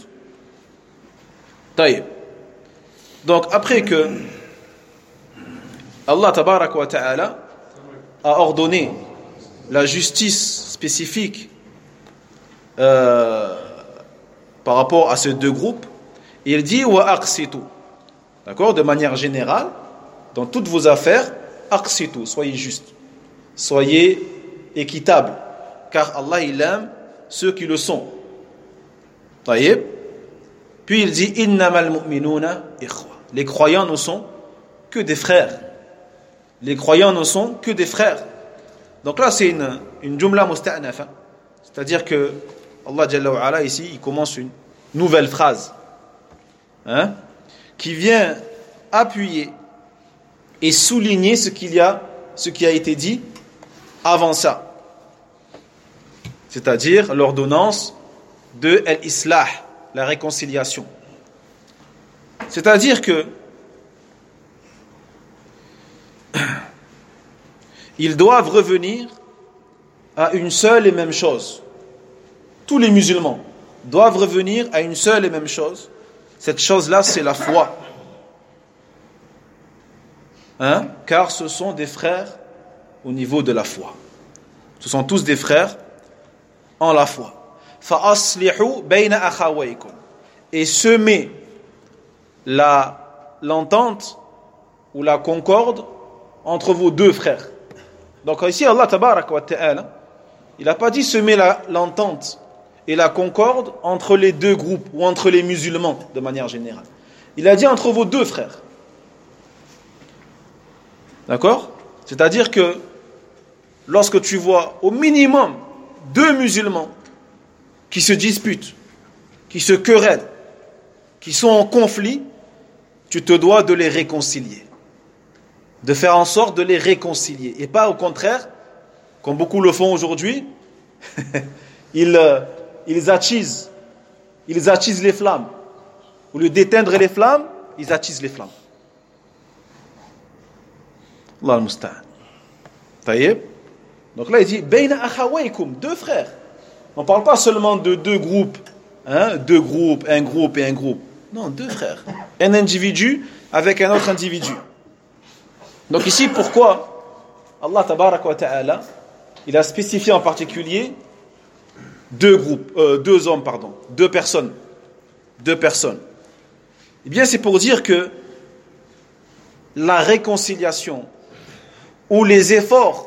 Speaker 1: Taïb. Donc après que Allah tabarak wa ta'ala a ordonné la justice spécifique euh, par rapport à ces deux groupes, il dit wa aqsitu. D'accord? De manière générale, dans toutes vos affaires, aqsitu, soyez justes. Soyez équitables, car Allah il aime ceux qui le sont. Taïb. Puis il dit innamal mu'minuna ikhwa. Les croyants ne sont que des frères. Les croyants ne sont que des frères. Donc là c'est une une jumla musta'nafa, c'est-à-dire que Allah Jalla wa Ala ici, il commence une nouvelle phrase, hein, qui vient appuyer et souligner ce qu'il y a, ce qui a été dit avant ça, c'est-à-dire l'ordonnance de al-islah, la réconciliation. C'est-à-dire que ils doivent revenir à une seule et même chose. Tous les musulmans doivent revenir à une seule et même chose. Cette chose-là, c'est la foi. Hein? Car ce sont des frères au niveau de la foi. Ce sont tous des frères en la foi. فَأَصْلِحُوا بَيْنَ أَخَوَيْكُمْ. Et semer la, l'entente ou la concorde entre vos deux frères. Donc ici, Allah tabarak wa ta'ala, il n'a pas dit semer la, l'entente et la concorde entre les deux groupes ou entre les musulmans de manière générale. Il a dit entre vos deux frères. D'accord? C'est-à-dire que lorsque tu vois au minimum deux musulmans qui se disputent, qui se querellent, qui sont en conflit, tu te dois de les réconcilier. De faire en sorte de les réconcilier. Et pas au contraire, comme beaucoup le font aujourd'hui, ils, euh, ils attisent, ils attisent les flammes. Au lieu d'éteindre les flammes, ils attisent les flammes. Allah al-Musta'an. Taïeb. Donc là, il dit, Bayna akhawaykum, deux frères. On ne parle pas seulement de deux groupes, hein, deux groupes, un groupe et un groupe. Non, deux frères. Un individu avec un autre individu. Donc ici, pourquoi Allah tabarak wa ta'ala, il a spécifié en particulier deux groupes, euh, deux hommes, pardon, deux personnes. Deux personnes. Eh bien, c'est pour dire que la réconciliation ou les efforts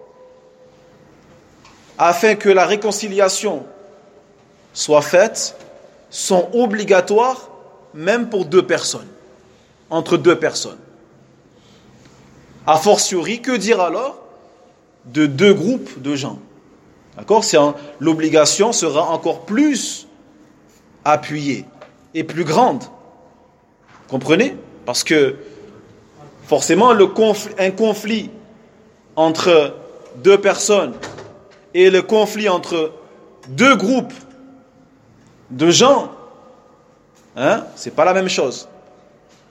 Speaker 1: afin que la réconciliation soit faite sont obligatoires même pour deux personnes, entre deux personnes. A fortiori, que dire alors de deux groupes de gens? D'accord? C'est un, l'obligation sera encore plus appuyée et plus grande. Comprenez? Parce que forcément, le conflit, un conflit entre deux personnes et le conflit entre deux groupes de gens, hein, c'est pas la même chose.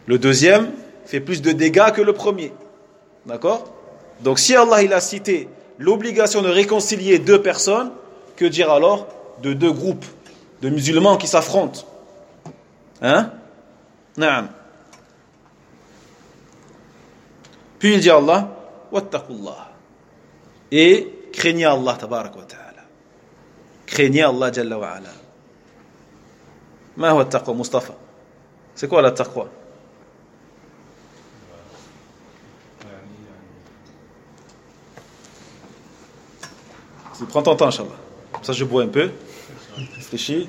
Speaker 1: Le deuxième fait plus de dégâts que le premier. D'accord? Donc si Allah il a cité l'obligation de réconcilier deux personnes, que dire alors de deux groupes de musulmans qui s'affrontent? Hein? Naam. Puis il dit Allah, wattaqullah. Et craignez Allah tabarak wa ta'ala. Craignez Allah jalla wa ala. Ma huwa at-taqwa, Mustafa? C'est quoi la taqwa? Prends ton temps, Inch'Allah. Comme ça, je bois un peu. Réfléchis.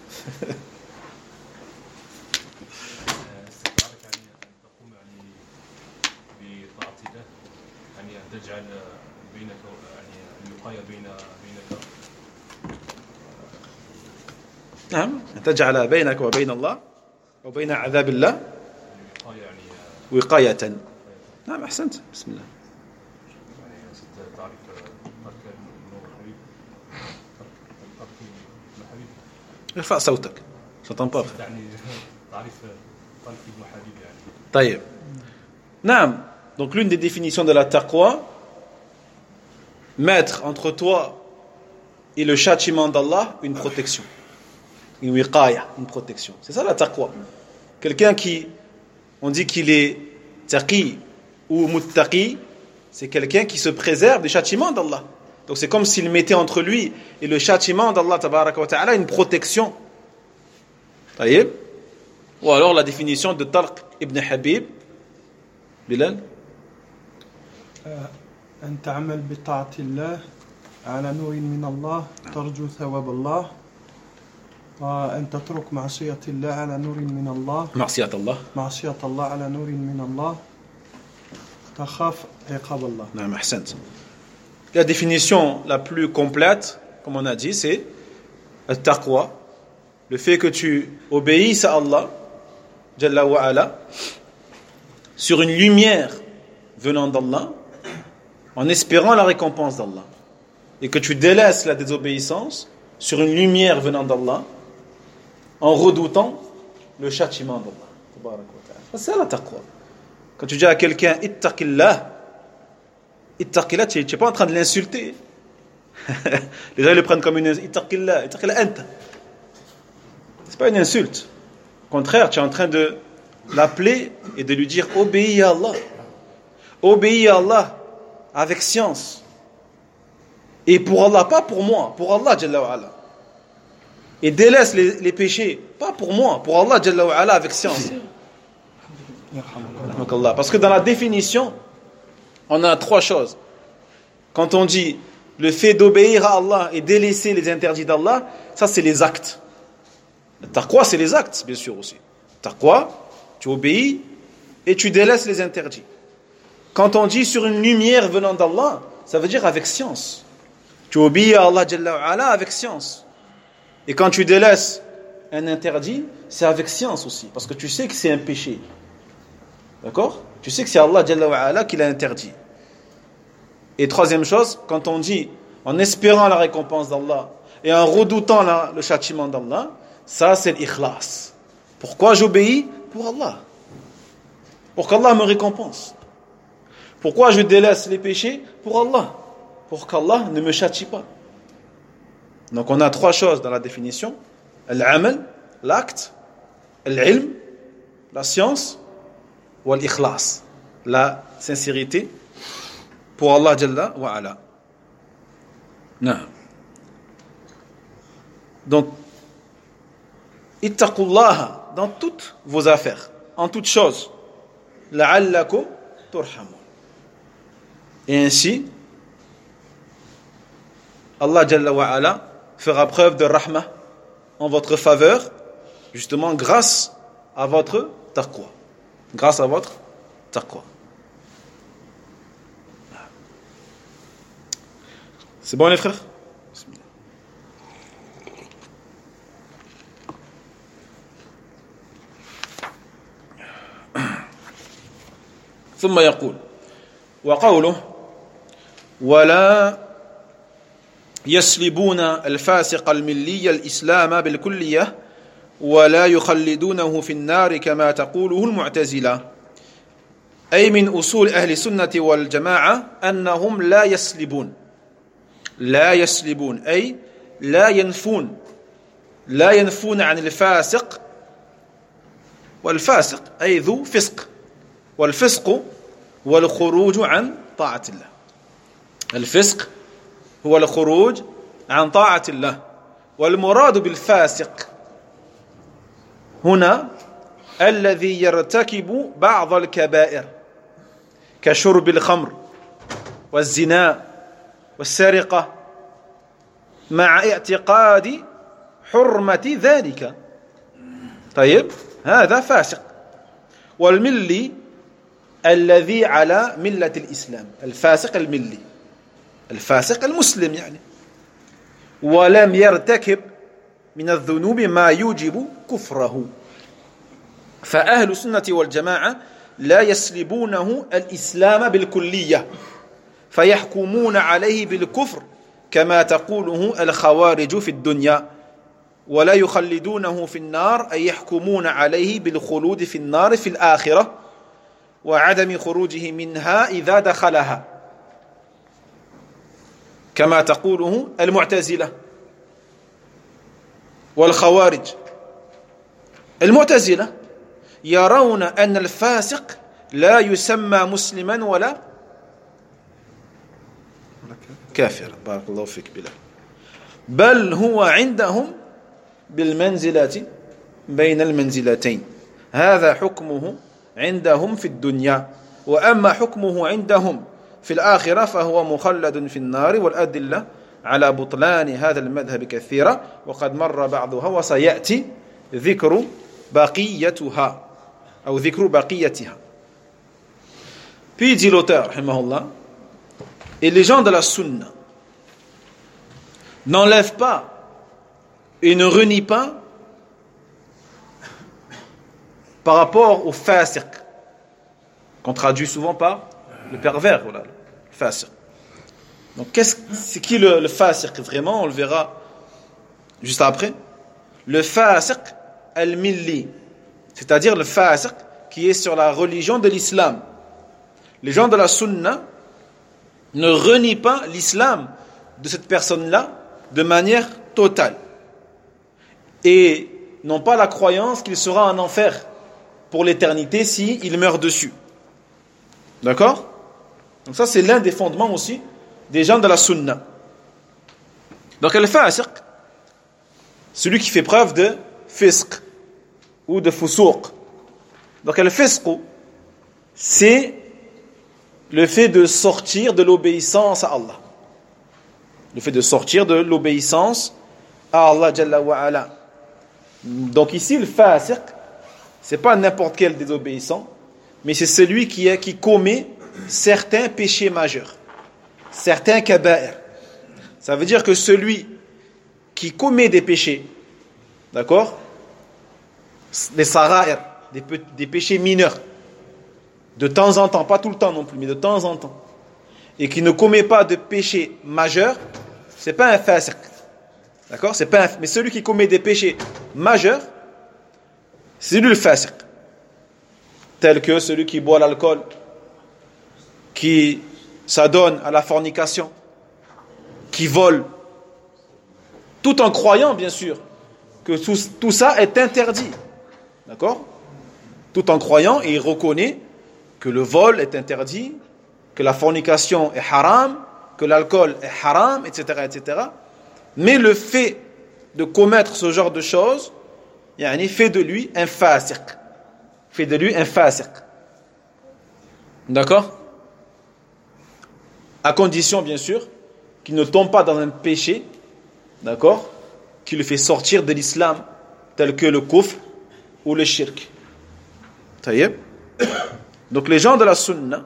Speaker 1: نعم تجعل بينك وبين الله وبين عذاب الله وقاية. نعم أحسنت. بسم الله. ارفع صوتك. j'entends pas. طيب. نعم. Donc l'une des définitions de la taqwa, mettre entre toi et le châtiment d'Allah une protection. Une wiqaya, une protection. C'est ça la taqwa. Quelqu'un qui, on dit qu'il est taqi ou muttaqi, c'est quelqu'un qui se préserve des châtiments d'Allah. Donc c'est comme s'il mettait entre lui et le châtiment d'Allah tabaraka wa ta'ala une protection. Taïb. Ou alors la définition de Talq ibn Habib. Bilal.
Speaker 3: أن تعمل بطاعة الله على نور من الله ترجو ثواب الله وأن تترك معصية الله على نور من الله
Speaker 1: معصية الله
Speaker 3: معصية الله على نور من الله تخاف عقاب الله.
Speaker 1: نعم أحسنت. La définition la plus complète, comme on a dit, c'est at-taqwa, le fait que tu obéisses à Allah Jalla wa ala sur une lumière venant d'Allah en espérant la récompense d'Allah, et que tu délaisses la désobéissance sur une lumière venant d'Allah en redoutant le châtiment d'Allah. C'est ça la taqwa. Quand tu dis à quelqu'un ittaqillah, ittaqillah, tu n'es pas en train de l'insulter. Les gens le prennent comme une ittaqillah, ittaqillah anta. C'est pas une insulte. Au contraire, tu es en train de l'appeler et de lui dire obéis à Allah. Obéis à Allah avec science. Et pour Allah, pas pour moi, pour Allah Jalla wa ala. Et délaisse les, les péchés, pas pour moi, pour Allah Jalla wa ala avec science. Parce que dans la définition, on a trois choses. Quand on dit le fait d'obéir à Allah et délaisser les interdits d'Allah, ça c'est les actes. Le taqwa c'est les actes, bien sûr aussi. Taqwa, tu obéis et tu délaisses les interdits. Quand on dit sur une lumière venant d'Allah, ça veut dire avec science. Tu obéis à Allah Jalla wa ala avec science. Et quand tu délaisses un interdit, c'est avec science aussi, parce que tu sais que c'est un péché. D'accord? Tu sais que c'est Allah Jalla wa ala qui l'a interdit. Et troisième chose, quand on dit en espérant la récompense d'Allah et en redoutant la, le châtiment d'Allah, ça c'est l'ikhlas. Pourquoi j'obéis? Pour Allah. Pour qu'Allah me récompense. Pourquoi je délaisse les péchés? Pour Allah. Pour qu'Allah ne me châtie pas. Donc on a trois choses dans la définition. Al-amal, l'acte, al-ilm, la science, ou al-ikhlas, la sincérité, pour Allah Jalla wa ala. Non. Donc, ittaqullaha dans toutes vos affaires, en toutes choses. La'allakum turhamun. Et ainsi, Allah Jalla wa ala fera preuve de rahma en votre faveur, justement grâce à votre taqwa. Grâce à votre taqwa. C'est bon les frères? ثم يقول وقوله ولا يسلبون الفاسق الملي الإسلام بالكلية ولا يخلدونه في النار كما تقوله المعتزلة. أي من أصول أهل السنة والجماعة أنهم لا يسلبون لا يسلبون أي لا ينفون لا ينفون عن الفاسق، والفاسق أي ذو فسق، والفسق هو الخروج عن طاعة الله. الفسق هو الخروج عن طاعة الله. والمراد بالفاسق هنا الذي يرتكب بعض الكبائر كشرب الخمر والزنا والسرقة مع اعتقاد حرمة ذلك. طيب، هذا فاسق. والملي الذي على ملة الإسلام، الفاسق الملي، الفاسق المسلم يعني، ولم يرتكب من الذنوب ما يوجب كفره. فأهل السنة والجماعة لا يسلبونه الإسلام بالكلية فيحكمون عليه بالكفر كما تقوله الخوارج في الدنيا، ولا يخلدونه في النار أي يحكمون عليه بالخلود في النار في الآخرة وعدم خروجه منها إذا دخلها كما تقوله المعتزلة والخوارج. المعتزلة يرون أن الفاسق لا يسمى مسلما ولا كافرا، بارك الله فيك بلال، بل هو عندهم بالمنزلة بين المنزلتين. هذا حكمه عندهم في الدنيا، وأما حكمه عندهم في الآخرة فهو مخلد في النار. والأدلة على بطلان هذا المذهب كثيرة، وقد مر بعضها وسيأتي ذكر بقيتها أو ذكر بقيتها. Puis dit l'auteur, rahimahullah, et les gens de la sunna n'enlèvent pas et ne renient pas par rapport au fasiq, qu'on traduit souvent par le pervers, voilà, le fasiq. Donc, qu'est-ce, c'est qui le, le fasiq vraiment? On le verra juste après. Le fasiq al-milli, c'est-à-dire le fasiq qui est sur la religion de l'islam. Les gens de la sunna ne renient pas l'islam de cette personne-là de manière totale et n'ont pas la croyance qu'il sera en enfer pour l'éternité si il meurt dessus. D'accord? Donc ça, c'est l'un des fondements aussi des gens de la sunna. Donc le fasiq, celui qui fait preuve de fisq ou de fusouq. Donc le fisq, c'est le fait de sortir de l'obéissance à Allah. Le fait de sortir de l'obéissance à Allah Jalla wa Ala. Donc ici, le fasiq, c'est pas n'importe quel désobéissant, mais c'est celui qui, est, qui commet certains péchés majeurs, certains kaba'ir. Ça veut dire que celui qui commet des péchés, d'accord, des sara'ir, des, des péchés mineurs, de temps en temps, pas tout le temps non plus, mais de temps en temps, et qui ne commet pas de péchés majeurs, c'est pas un fasiq, d'accord, c'est pas un, mais celui qui commet des péchés majeurs, c'est lui le fasiq, tel que celui qui boit l'alcool, qui s'adonne à la fornication, qui vole, tout en croyant bien sûr que tout, tout ça est interdit, d'accord, tout en croyant, et il reconnaît que le vol est interdit, que la fornication est haram, que l'alcool est haram, et cetera, et cetera. Mais le fait de commettre ce genre de choses, yani, fait de lui un fasiq, fait de lui un fasiq. D'accord? À condition, bien sûr, qu'il ne tombe pas dans un péché, d'accord, qui le fait sortir de l'islam, tel que le kufr ou le shirk. Taïeb. Donc les gens de la sunna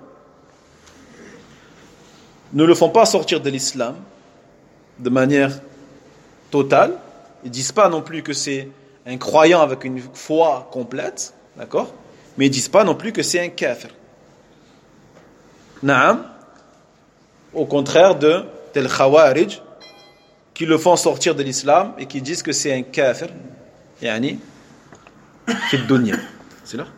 Speaker 1: ne le font pas sortir de l'islam de manière totale. Ils ne disent pas non plus que c'est un croyant avec une foi complète, d'accord, mais ils ne disent pas non plus que c'est un kafir. Naam, au contraire de tel khawarij qui le font sortir de l'islam et qui disent que c'est un kafir, yani في الدنيا. C'est là?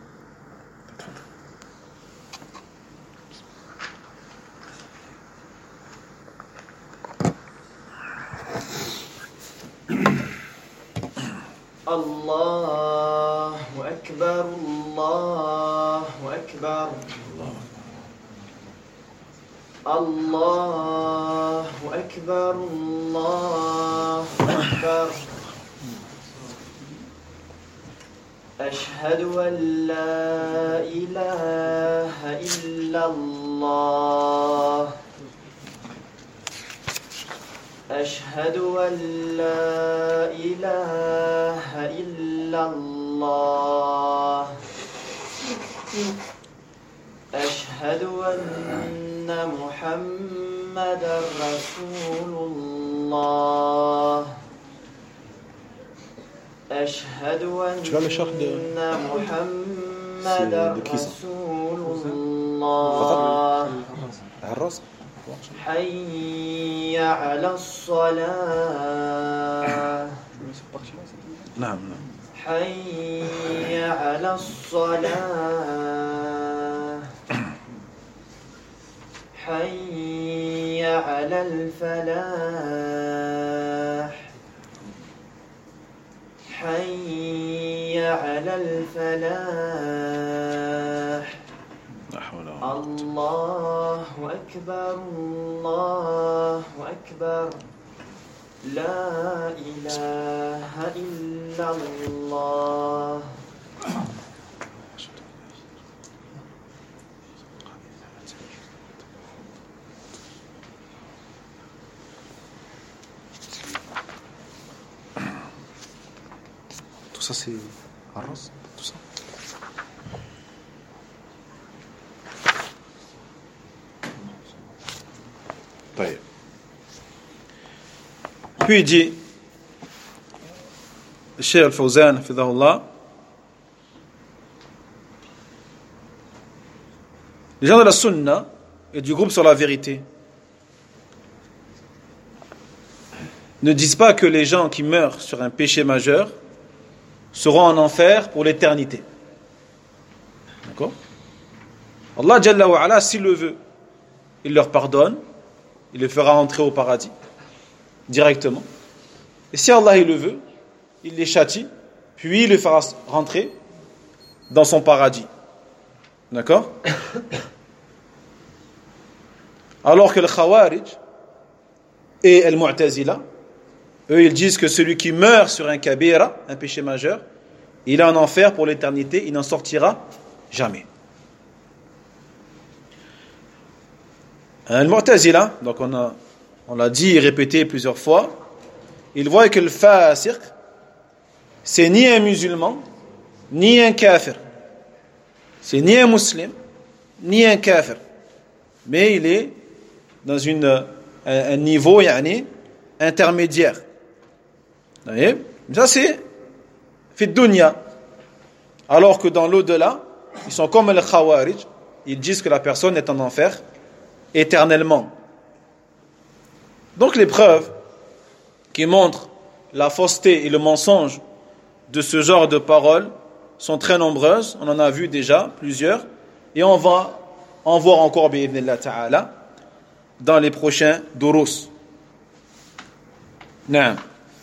Speaker 5: الله أكبر الله أكبر الله أكبر الله أكبر أشهد أن لا إله إلا الله أشهد أن لا إله إلا الله أشهد أن محمدا رسول الله أشهد أن محمدا رسول الله حي على الصلاة
Speaker 1: نعم
Speaker 5: حي على الصلاة حي على الفلاح حي على الفلاح الله أكبر الله أكبر لا إله إلا الله
Speaker 1: Tout ça c'est arroz, tout ça. طيب. Puis il dit, le Cheikh Al-Fawzan, hafidhahullah, les gens de la Sunna et du groupe sur la vérité ne disent pas que les gens qui meurent sur un péché majeur seront en enfer pour l'éternité. D'accord? Allah Jalla wa Ala, s'il le veut, il leur pardonne, il les fera entrer au paradis directement. Et si Allah il le veut, il les châtie, puis il les fera rentrer dans son paradis. D'accord? Alors que le Khawarij et el Mu'tazila, eux ils disent que celui qui meurt sur un kabira, un péché majeur, il est en enfer pour l'éternité, il n'en sortira jamais. Un Mu'tazila, donc on a, on l'a dit et répété plusieurs fois, il voit que le fasiq, c'est ni un musulman, ni un kafir. C'est ni un musulman, ni un kafir. Mais il est dans une, un, un niveau yani, intermédiaire. Vous voyez? Ça c'est fi dunya. Alors que dans l'au-delà, ils sont comme les Khawarij, ils disent que la personne est en enfer éternellement. Donc les preuves qui montrent la fausseté et le mensonge de ce genre de paroles sont très nombreuses. On en a vu déjà plusieurs. Et on va en voir encore, bi'idhnillah ta'ala, dans les prochains durus. Naam.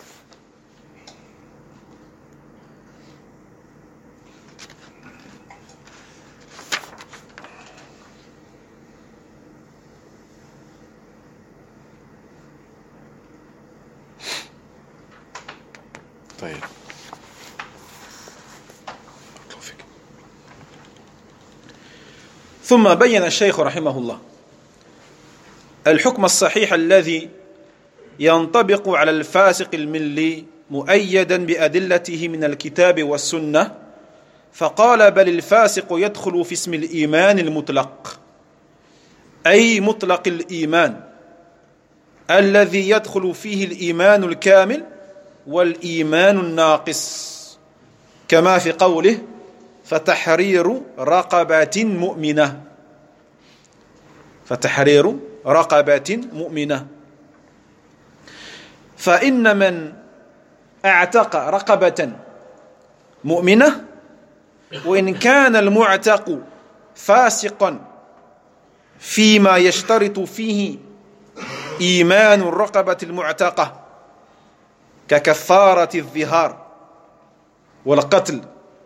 Speaker 1: طيب. ثم بين الشيخ رحمه الله الحكم الصحيح الذي ينطبق على الفاسق الملي مؤيدا بأدلته من الكتاب والسنة فقال بل الفاسق يدخل في اسم الإيمان المطلق أي مطلق الإيمان الذي يدخل فيه الإيمان الكامل والإيمان الناقص كما في قوله فتحرير رقبة مؤمنة فتحرير رقبة مؤمنة فإن من اعتق رقبة مؤمنة وإن كان المعتق فاسقا فيما يشترط فيه إيمان الرقبة المعتقة ككفارة الظهار والقتل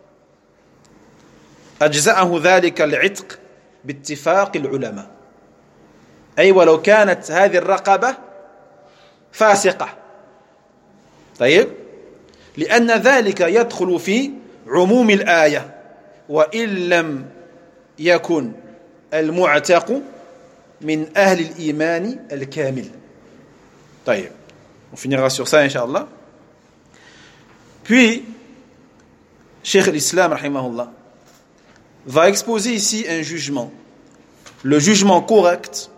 Speaker 1: أجزأه ذلك العتق باتفاق العلماء أي ولو كانت هذه الرقبة فاسقة طيب لأن ذلك يدخل في عموم الآية وإن لم يكن المعتق من أهل الإيمان الكامل طيب on finira sur ça Inch'Allah. Puis Cheikh l'Islam rahimahullah va exposer ici un jugement, le jugement correct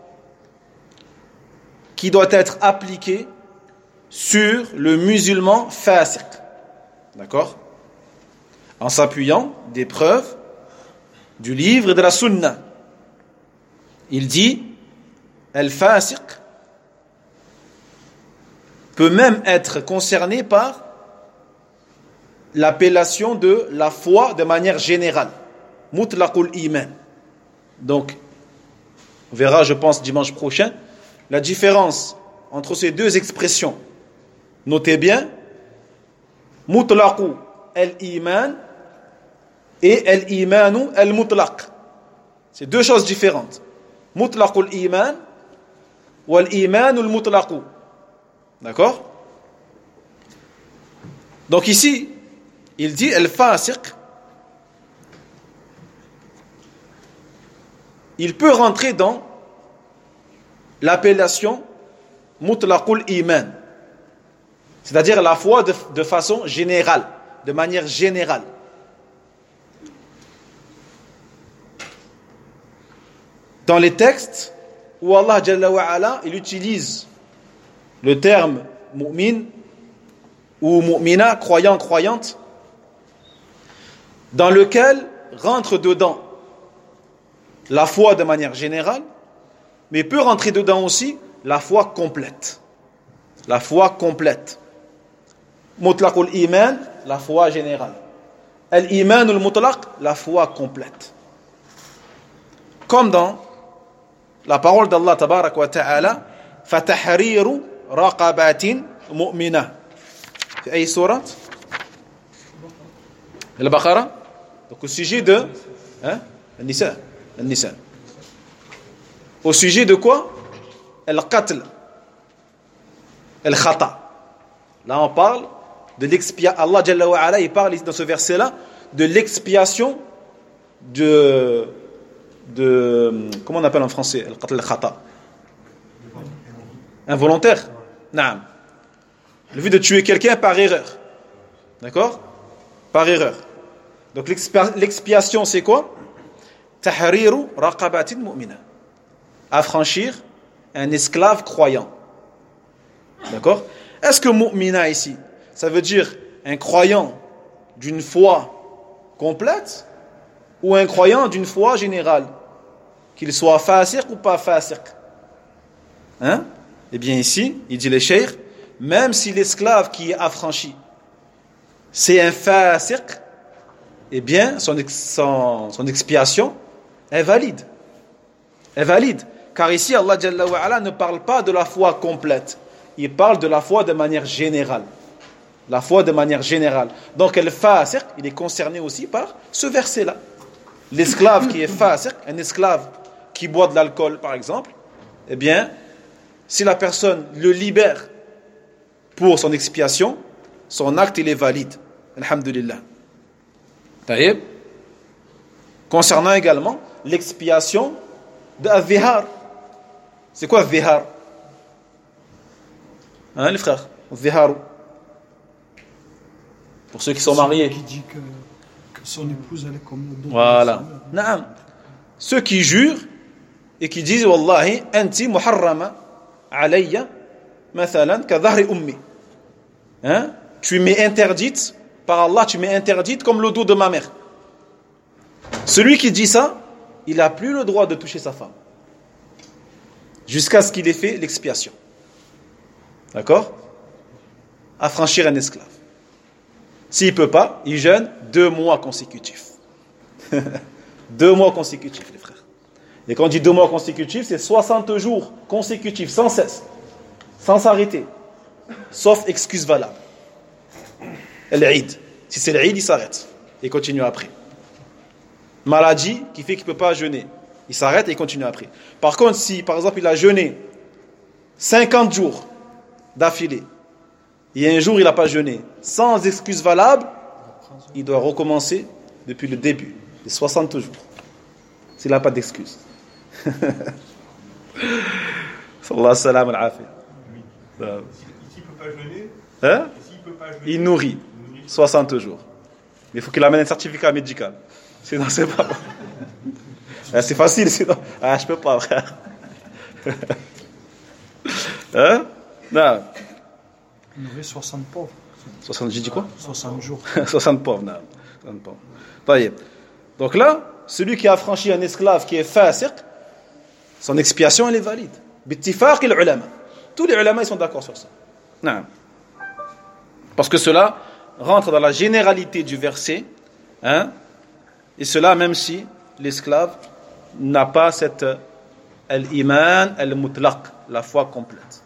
Speaker 1: qui doit être appliqué sur le musulman fasiq. D'accord? En s'appuyant des preuves du livre et de la sunna. Il dit al-fasiq peut même être concerné par l'appellation de la foi de manière générale. Mutlaqul iman. Donc, on verra, je pense, dimanche prochain, la différence entre ces deux expressions. Notez bien, mutlaqu al-iman et al-imanu al-mutlaq. C'est deux choses différentes. Mutlaqul iman ou al-imanu al-mutlaqu. D'accord? Donc ici, il dit al-fasiq, il peut rentrer dans l'appellation mutlaqul iman, c'est-à-dire la foi de, de façon générale, de manière générale. Dans les textes où Allah Jalla wa Ala, il utilise le terme mu'min ou mu'mina, croyant, croyante, dans lequel rentre dedans la foi de manière générale, mais peut rentrer dedans aussi la foi complète. La foi complète. Mutlaqul iman, la foi générale. Al-iman al-mutlaq, la foi complète. Comme dans la parole d'Allah tabarak wa ta'ala, fatahriru raqabatin mu'mina. في أي سورة؟ البقرة. Donc au sujet de hein, النساء النساء. Au sujet de quoi? Al-qatl, al-khata. Là on parle de l'expiation. Allah Jalla wa Ala, il parle dans ce verset-là de l'expiation de de comment on appelle en français al-qatl al-khata? Involontaire. Naam. Le fait de tuer quelqu'un par erreur. D'accord? Par erreur. Donc l'expiation c'est quoi? Tahriru raqabatin mu'mina. Affranchir un esclave croyant. D'accord? Est-ce que mu'mina ici, ça veut dire un croyant d'une foi complète ou un croyant d'une foi générale? Qu'il soit fasiq ou pas fasiq? Hein? Eh bien ici, il dit le cheikh, même si l'esclave qui est affranchi, c'est un fasiq, eh bien son, son, son expiation est valide. Est valide. Car ici, Allah Jalla wa Ala ne parle pas de la foi complète. Il parle de la foi de manière générale. La foi de manière générale. Donc, le fasiq, il est concerné aussi par ce verset-là. L'esclave qui est fasiq, un esclave qui boit de l'alcool, par exemple, eh bien, si la personne le libère pour son expiation, son acte, il est valide. Alhamdulillah. Taïb. Concernant également l'expiation de al-zihar. C'est quoi al-zihar? Hein, les frères? Al-zihar. Pour ceux qui sont mariés.
Speaker 3: Qui dit que, que son épouse elle est comme le dos.
Speaker 1: Voilà. Naam. Ceux qui jurent et qui disent Wallahi, anti muharrama alayya mathalan ka dhahri ummi. Hein? Tu m'es interdite, par Allah, tu m'es interdite comme le dos de ma mère. Celui qui dit ça, il n'a plus le droit de toucher sa femme. Jusqu'à ce qu'il ait fait l'expiation. D'accord? Affranchir un esclave. S'il ne peut pas, il jeûne deux mois consécutifs. Deux mois consécutifs, les frères. Et quand on dit deux mois consécutifs, c'est soixante jours consécutifs, sans cesse, sans s'arrêter, sauf excuse valable. L'Eid. Si c'est l'Eid, il s'arrête et continue après. Maladie qui fait qu'il ne peut pas jeûner, il s'arrête et il continue après. Par contre, si par exemple il a jeûné cinquante jours d'affilée, et un jour il n'a pas jeûné, sans excuse valable, il doit recommencer depuis le début, les soixante jours, s'il n'a pas d'excuse. Sallallahu salam al-afiyah.
Speaker 6: Ici, il ne peut pas jeûner.
Speaker 1: Hein?
Speaker 6: Ici, il peut pas jeûner.
Speaker 1: Il nourrit soixante jours. Mais il faut qu'il amène un certificat médical. Sinon, c'est pas bon. Ah, c'est facile, sinon. Ah, je peux pas, frère. Hein? Non.
Speaker 3: Il nourrit soixante pauvres.
Speaker 1: soixante, j'ai dit quoi?
Speaker 3: soixante jours.
Speaker 1: soixante pauvres, non. soixante pauvres. Taïeb. Donc là, celui qui a affranchi un esclave qui est fasiq, son expiation, elle est valide. Bittifaq el ulama. Tous les ulama, ils sont d'accord sur ça. Non. Parce que cela rentre dans la généralité du verset, hein, et cela même si l'esclave n'a pas cette al-iman al-mutlaq, la foi complète.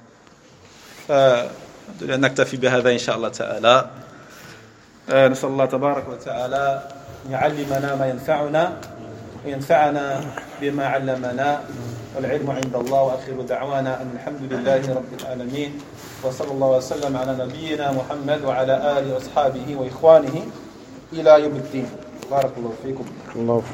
Speaker 1: نكتفي بهذا إن شاء الله تعالى. نسأل الله تبارك وتعالى يعلمنا ما ينفعنا وينفعنا بما علمنا والعلم عند الله. وآخر دعوانا أن الحمد لله رب العالمين وصلى الله وسلم على نبينا محمد وعلى آله وأصحابه وإخوانه إلى يوم الدين. بارك الله فيكم. الله